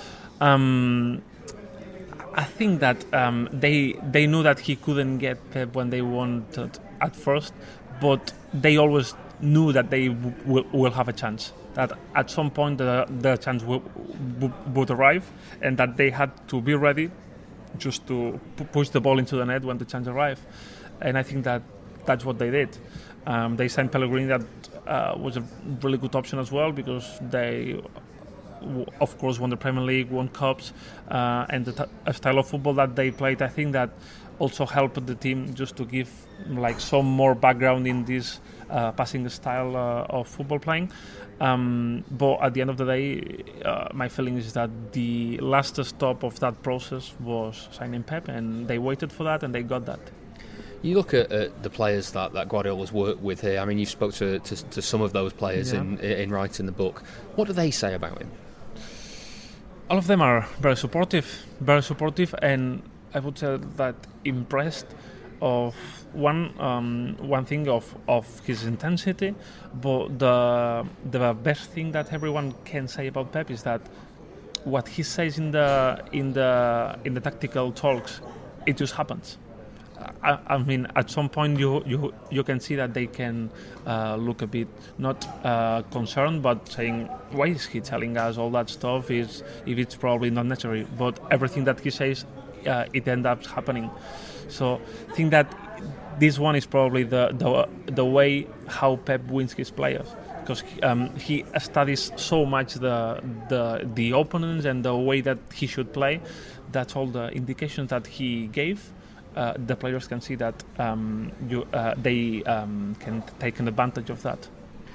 I think that they knew that he couldn't get Pep when they wanted at first, but they always knew that they will have a chance. That at some point the chance would arrive, and that they had to be ready just to push the ball into the net when the chance arrived. And I think that that's what they did. They signed Pellegrini. That was a really good option as well, because they, of course, won the Premier League, won cups, and the style of football that they played, I think that also helped the team just to give like some more background in this passing style of football playing. But at the end of the day, my feeling is that the last stop of that process was signing Pep, and they waited for that and they got that. You look at the players that Guardiola's worked with here. I mean, you've spoke to some of those players in writing the book. What do they say about him? All of them are very supportive, and I would say that impressed of one thing of his intensity. But the best thing that everyone can say about Pep is that what he says in the tactical talks, it just happens. I mean, at some point you can see that they can look a bit not concerned, but saying, why is he telling us all that stuff? If it's probably not necessary. But everything that he says, it ends up happening. So I think that this one is probably the way how Pep wins his players, because he studies so much the opponents and the way that he should play. That's all the indications that he gave. The players can see that they can take an advantage of that.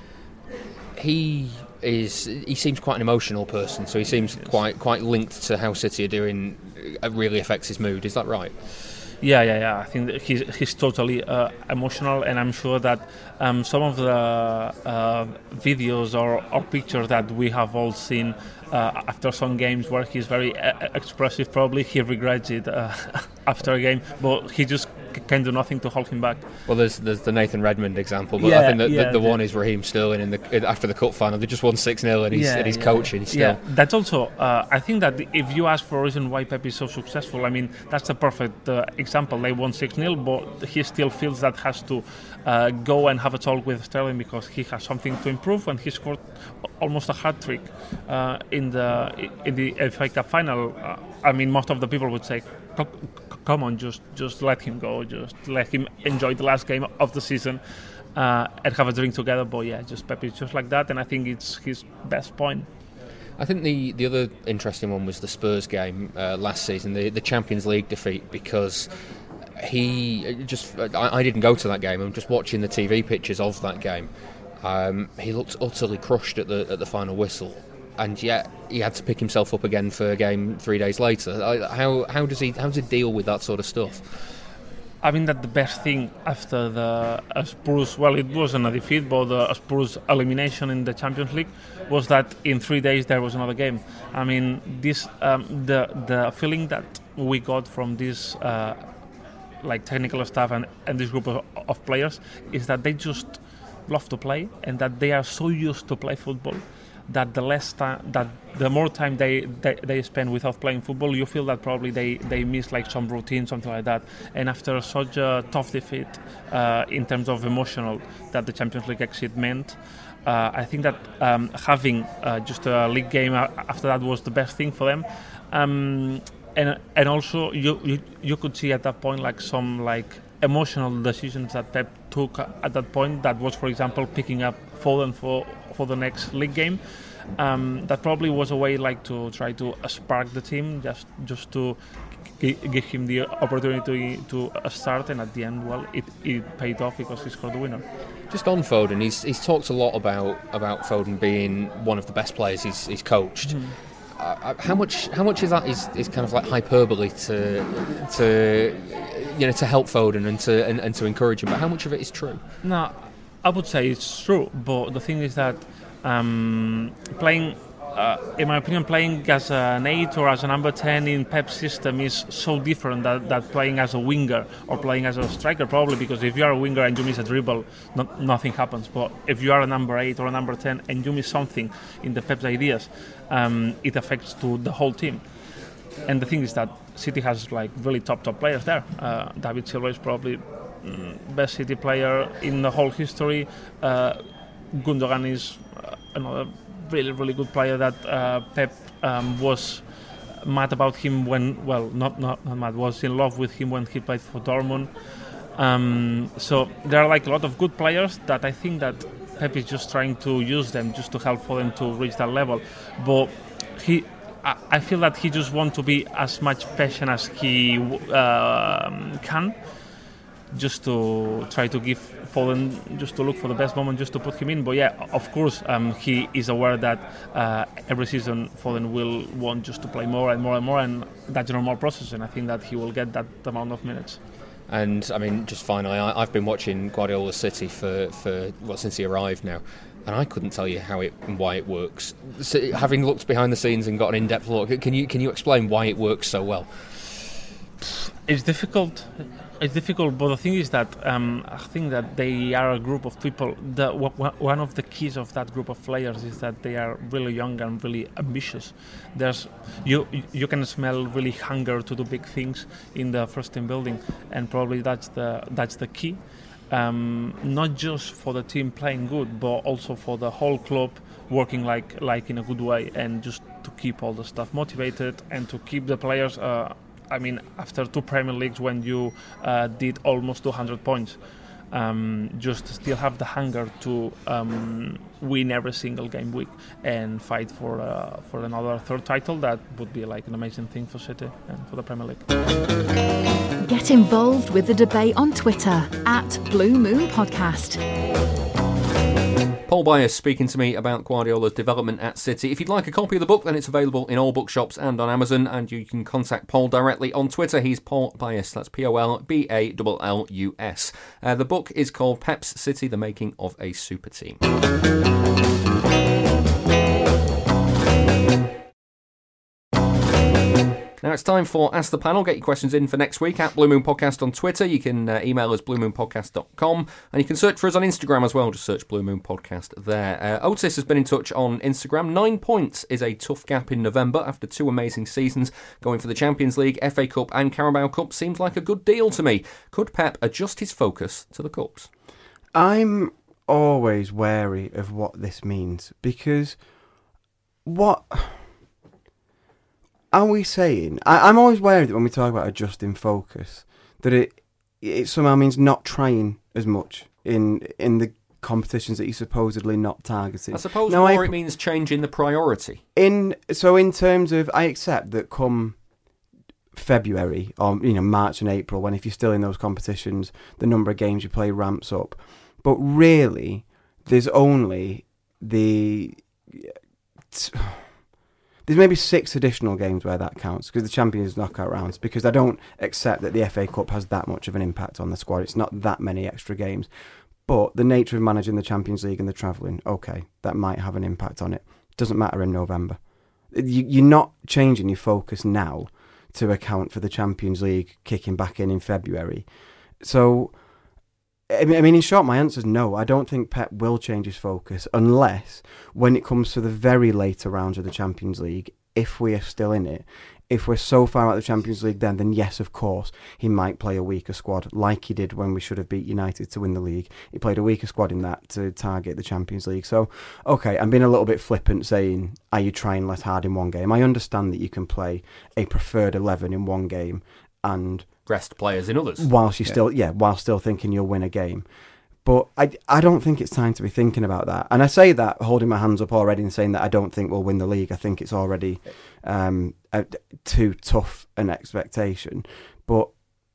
He seems quite an emotional person, so he seems quite linked to how City are doing. It really affects his mood. Is that right? Yeah. I think that he's totally emotional, and I'm sure that some of the videos or pictures that we have all seen after some games where he's very expressive, probably he regrets it after a game, but he just can do nothing to hold him back. Well, there's the Nathan Redmond example, but I think that the one is Raheem Sterling after the cup final. They just won 6-0 and he's coaching still. Yeah, that's also I think that if you ask for a reason why Pep is so successful, I mean, that's a perfect example. They won 6-0, but he still feels that has to go and have a talk with Sterling because he has something to improve, and he scored almost a hat-trick in the FA Cup final. I mean, most of the people would say, come on, just let him go, just let him enjoy the last game of the season and have a drink together. But yeah, just Pep is just like that, and I think it's his best point. I think the other interesting one was the Spurs game last season, the Champions League defeat, because I didn't go to that game. I'm just watching the TV pictures of that game. He looked utterly crushed at the final whistle, and yet he had to pick himself up again for a game 3 days later. How does he deal with that sort of stuff? I mean that the best thing after the Spurs, well, it wasn't a defeat, but the Spurs elimination in the Champions League was that in 3 days there was another game. I mean, this the feeling that we got from this like technical staff and this group of players is that they just love to play, and that they are so used to play football that the more time they spend without playing football, you feel that probably they miss like some routine, something like that. And after such a tough defeat in terms of emotional that the Champions League exit meant, I think that having just a league game after that was the best thing for them. And also you could see at that point like some like emotional decisions that Pep took at that point. That was, for example, picking up Foden for the next league game. That probably was a way like to try to spark the team, just to give him the opportunity to start. And at the end, well, it paid off because he scored the winner. Just on Foden, he's talked a lot about Foden being one of the best players he's coached. Mm-hmm. How much of that is kind of like hyperbole to help Foden and to encourage him, but how much of it is true? No, I would say it's true, but the thing is that playing in my opinion, playing as an 8 or as a number 10 in Pep's system is so different that playing as a winger or playing as a striker, probably, because if you are a winger and you miss a dribble, nothing happens. But if you are a number 8 or a number 10 and you miss something in the Pep's ideas, it affects to the whole team. And the thing is that City has like really top players there. David Silva is probably best City player in the whole history. Gundogan is another really good player that Pep was mad about him when, well, not mad, was in love with him when he played for Dortmund. So there are like a lot of good players that I think that Pep is just trying to use them just to help for them to reach that level. But I feel that he just wants to be as much patient as he can, just to try to give Foden, just to look for the best moment, just to put him in. But yeah, of course, he is aware that every season Foden will want just to play more and more and more, and that's a normal process, and I think that he will get that amount of minutes. And I mean, just finally, I've been watching Guardiola's City for since he arrived now, and I couldn't tell you how it and why it works. So, having looked behind the scenes and got an in-depth look, can you explain why it works so well? It's difficult. It's difficult, but the thing is that I think that they are a group of people. One of the keys of that group of players is that they are really young and really ambitious. You can smell really hunger to do big things in the first team building, and probably that's the key. Not just for the team playing good, but also for the whole club working like in a good way, and just to keep all the staff motivated and to keep the players. I mean, after 2 Premier Leagues, when you did almost 200 points, just still have the hunger to win every single game week and fight for another third title. That would be like an amazing thing for City and for the Premier League. Get involved with the debate on Twitter @Blue Moon Podcast. Paul Byas speaking to me about Guardiola's development at City. If you'd like a copy of the book, then it's available in all bookshops and on Amazon, and you can contact Paul directly on Twitter. He's Paul Byas, that's POLBALLUS. The book is called Pep's City, The Making of a Super Team. Now it's time for Ask the Panel. Get your questions in for next week at Blue Moon Podcast on Twitter. You can email us bluemoonpodcast.com, and you can search for us on Instagram as well. Just search Blue Moon Podcast there. Otis has been in touch on Instagram. 9 points is a tough gap in November after 2 amazing seasons. Going for the Champions League, FA Cup and Carabao Cup seems like a good deal to me. Could Pep adjust his focus to the Cups? I'm always wary of what this means, because what are we saying? I'm always wary that when we talk about adjusting focus, that it somehow means not trying as much in the competitions that you're supposedly not targeting. I suppose now, it means changing the priority. In terms of, I accept that come February or March and April, when if you're still in those competitions, the number of games you play ramps up. But really, there's only there's maybe 6 additional games where that counts, because the Champions knockout rounds, because I don't accept that the FA Cup has that much of an impact on the squad. It's not that many extra games. But the nature of managing the Champions League and the travelling, okay, that might have an impact on it. Doesn't matter in November. You're not changing your focus now to account for the Champions League kicking back in February. So, I mean, in short, my answer is no. I don't think Pep will change his focus unless, when it comes to the very later rounds of the Champions League, if we are still in it, if we're so far out of the Champions League then yes, of course, he might play a weaker squad, like he did when we should have beat United to win the league. He played a weaker squad in that to target the Champions League. So, okay, I'm being a little bit flippant saying, are you trying less hard in one game? I understand that you can play a preferred 11 in one game and rest players in others, whilst still thinking you'll win a game. But I don't think it's time to be thinking about that. And I say that holding my hands up already and saying that I don't think we'll win the league. I think it's already too tough an expectation. But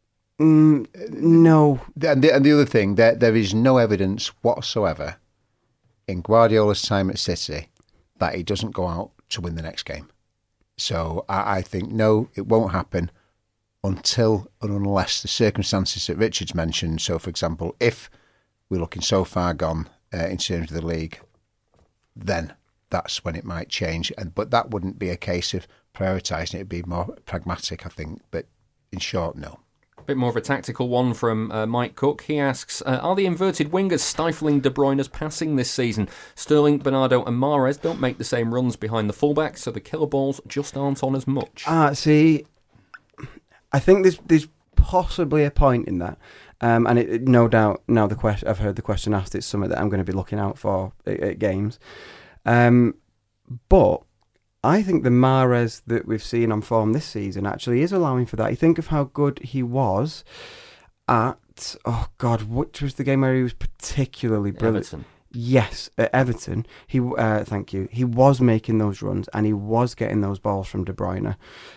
no. And the other thing, there is no evidence whatsoever in Guardiola's time at City that he doesn't go out to win the next game. So I think, no, it won't happen until and unless the circumstances that Richard's mentioned. So, for example, if we're looking so far gone in terms of the league, then that's when it might change. But that wouldn't be a case of prioritising. It'd be more pragmatic, I think. But in short, no. A bit more of a tactical one from Mike Cook. He asks, are the inverted wingers stifling De Bruyne's passing this season? Sterling, Bernardo and Mahrez don't make the same runs behind the fullbacks, so the killer balls just aren't on as much. See, I think there's possibly a point in that. And it, no doubt, now I've heard the question asked, it's something that I'm going to be looking out for at games. But I think the Mahrez that we've seen on form this season actually is allowing for that. You think of how good he was at, which was the game where he was particularly brilliant? Everton. Yes, at Everton. Thank you. He was making those runs and he was getting those balls from De Bruyne.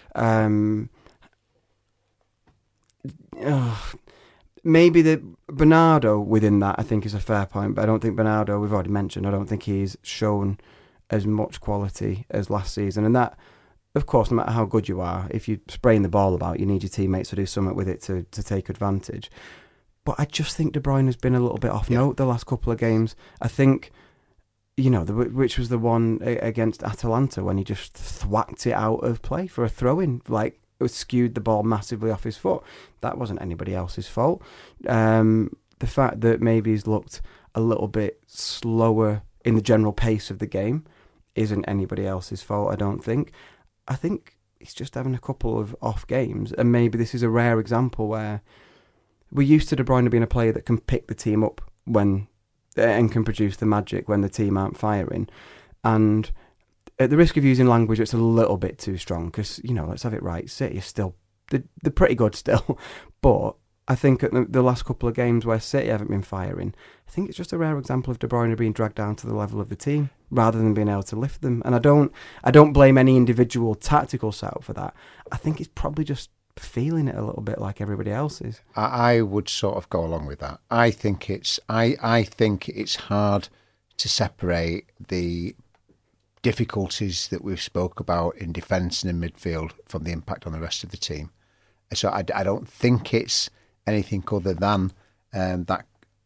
Maybe the Bernardo within that, I think, is a fair point, but I don't think Bernardo, we've already mentioned, I don't think he's shown as much quality as last season. And that, of course, no matter how good you are, if you're spraying the ball about, you need your teammates to do something with it to take advantage. But I just think De Bruyne has been a little bit off note the last couple of games. I think, which was the one against Atalanta when he just thwacked it out of play for a throw-in, it skewed the ball massively off his foot. That wasn't anybody else's fault. The fact that maybe he's looked a little bit slower in the general pace of the game isn't anybody else's fault, I don't think. I think he's just having a couple of off games, and maybe this is a rare example where we're used to De Bruyne being a player that can pick the team up and can produce the magic when the team aren't firing. And at the risk of using language that's a little bit too strong, because, let's have it right, City is still, they're pretty good still, but I think at the last couple of games where City haven't been firing, I think it's just a rare example of De Bruyne being dragged down to the level of the team rather than being able to lift them. And I don't blame any individual tactical setup for that. I think he's probably just feeling it a little bit like everybody else is. I would sort of go along with that. I think it's hard to separate the difficulties that we've spoke about in defence and in midfield from the impact on the rest of the team. So I don't think it's anything other than that.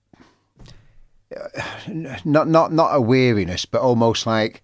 Not a weariness, but almost like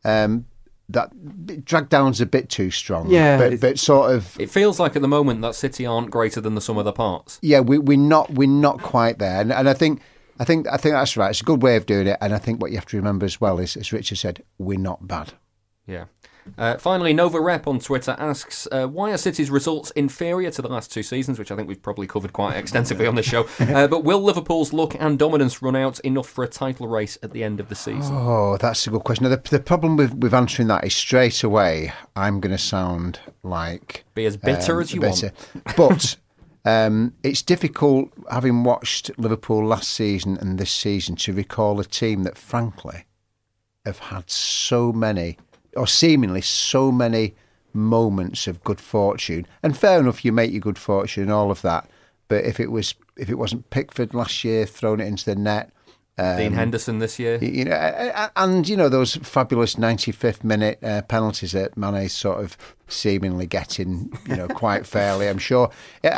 that drag down's a bit too strong. Yeah, but sort of. It feels like at the moment that City aren't greater than the sum of the parts. Yeah, we're not quite there, and I think that's right. It's a good way of doing it, and I think what you have to remember as well is, as Richard said, we're not bad. Yeah. Finally, Nova Rep on Twitter asks, why are City's results inferior to the last two seasons, which I think we've probably covered quite extensively on this show, but will Liverpool's luck and dominance run out enough for a title race at the end of the season? Oh, that's a good question. Now, the problem with answering that is straight away I'm going to sound like... Be as bitter as you want. But it's difficult, having watched Liverpool last season and this season, to recall a team that, frankly, have had so many... or seemingly so many moments of good fortune. And fair enough, you make your good fortune and all of that. But if it wasn't Pickford last year throwing it into the net, Dean Henderson this year, and those fabulous 95th minute penalties that Mane's sort of seemingly getting, quite fairly, I'm sure.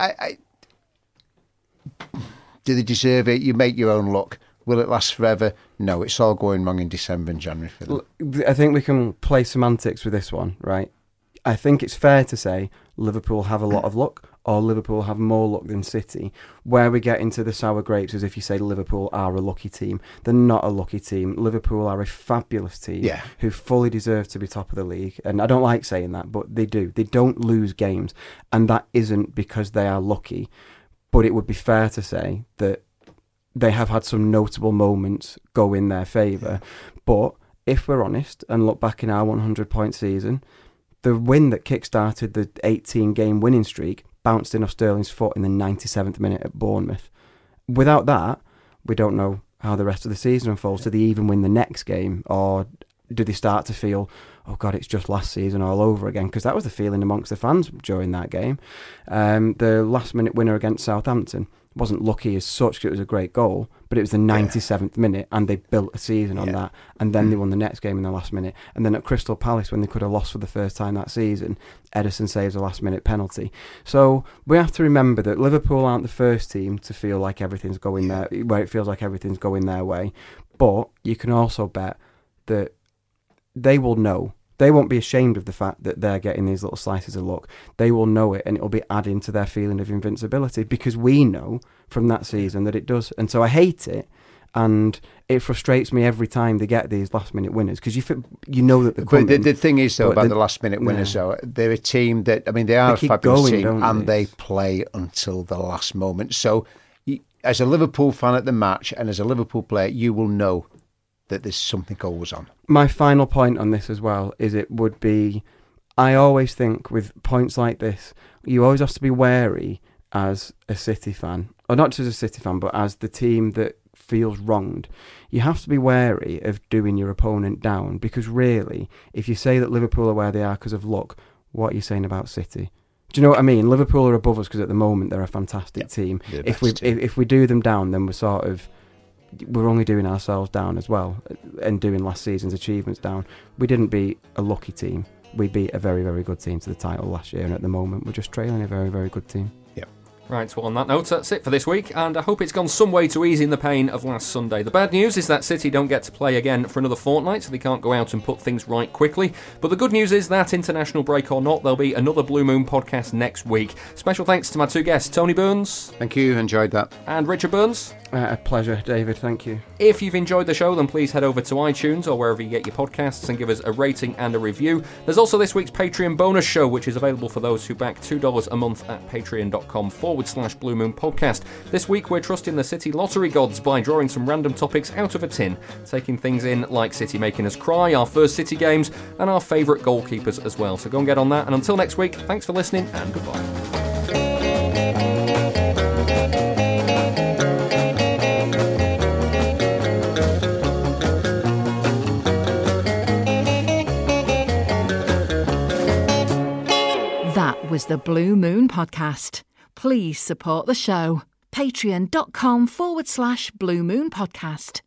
Do they deserve it? You make your own luck. Will it last forever? No, it's all going wrong in December and January for them. I think we can play semantics with this one, right? I think it's fair to say Liverpool have a lot of luck, or Liverpool have more luck than City. Where we get into the sour grapes is if you say Liverpool are a lucky team. They're not a lucky team. Liverpool are a fabulous team who fully deserve to be top of the league. And I don't like saying that, but they do. They don't lose games. And that isn't because they are lucky. But it would be fair to say that they have had some notable moments go in their favour. But if we're honest and look back in our 100-point season, the win that kick-started the 18-game winning streak bounced in off Sterling's foot in the 97th minute at Bournemouth. Without that, we don't know how the rest of the season unfolds. Do they even win the next game? Or do they start to feel, oh God, it's just last season all over again? Because that was the feeling amongst the fans during that game. The last-minute winner against Southampton wasn't lucky as such because it was a great goal, but it was the 97th minute and they built a season on that, and then they won the next game in the last minute. And then at Crystal Palace, when they could have lost for the first time that season, Ederson saves a last-minute penalty. So we have to remember that Liverpool aren't the first team to feel like everything's going where it feels like everything's going their way. But you can also bet that they will know. They won't be ashamed of the fact that they're getting these little slices of luck. They will know it, and it'll be adding to their feeling of invincibility, because we know from that season that it does. And so I hate it, and it frustrates me every time they get these last-minute winners, because you know that they're coming. But the thing is, though, about the last-minute winners, though, they're a team that, I mean, they are a fabulous team, and they play until the last moment. So as a Liverpool fan at the match, and as a Liverpool player, you will know that there's something always on. My final point on this as well is it would be, I always think with points like this, you always have to be wary as a City fan, or not just as a City fan, but as the team that feels wronged. You have to be wary of doing your opponent down, because really, if you say that Liverpool are where they are because of luck, what are you saying about City? Do you know what I mean? Liverpool are above us because at the moment they're a fantastic team. If we do them down, then we're only doing ourselves down as well, and doing last season's achievements down. We didn't beat a lucky team. We beat a very, very good team to the title last year, and at the moment we're just trailing a very, very good team. Right, well, on that note, that's it for this week, and I hope it's gone some way to easing the pain of last Sunday. The bad news is that City don't get to play again for another fortnight, so they can't go out and put things right quickly. But the good news is that, international break or not, there'll be another Blue Moon podcast next week. Special thanks to my two guests, Tony Burns. Thank you, enjoyed that. And Richard Burns. A pleasure, David, thank you. If you've enjoyed the show, then please head over to iTunes or wherever you get your podcasts and give us a rating and a review. There's also this week's Patreon bonus show, which is available for those who back $2 a month at patreon.com/Blue Moon Podcast. This week we're trusting the City lottery gods by drawing some random topics out of a tin, taking things in like City making us cry, our first City games, and our favourite goalkeepers as well. So go and get on that, and until next week, thanks for listening and goodbye. That was the Blue Moon Podcast. Please support the show. Patreon.com/Blue Moon Podcast.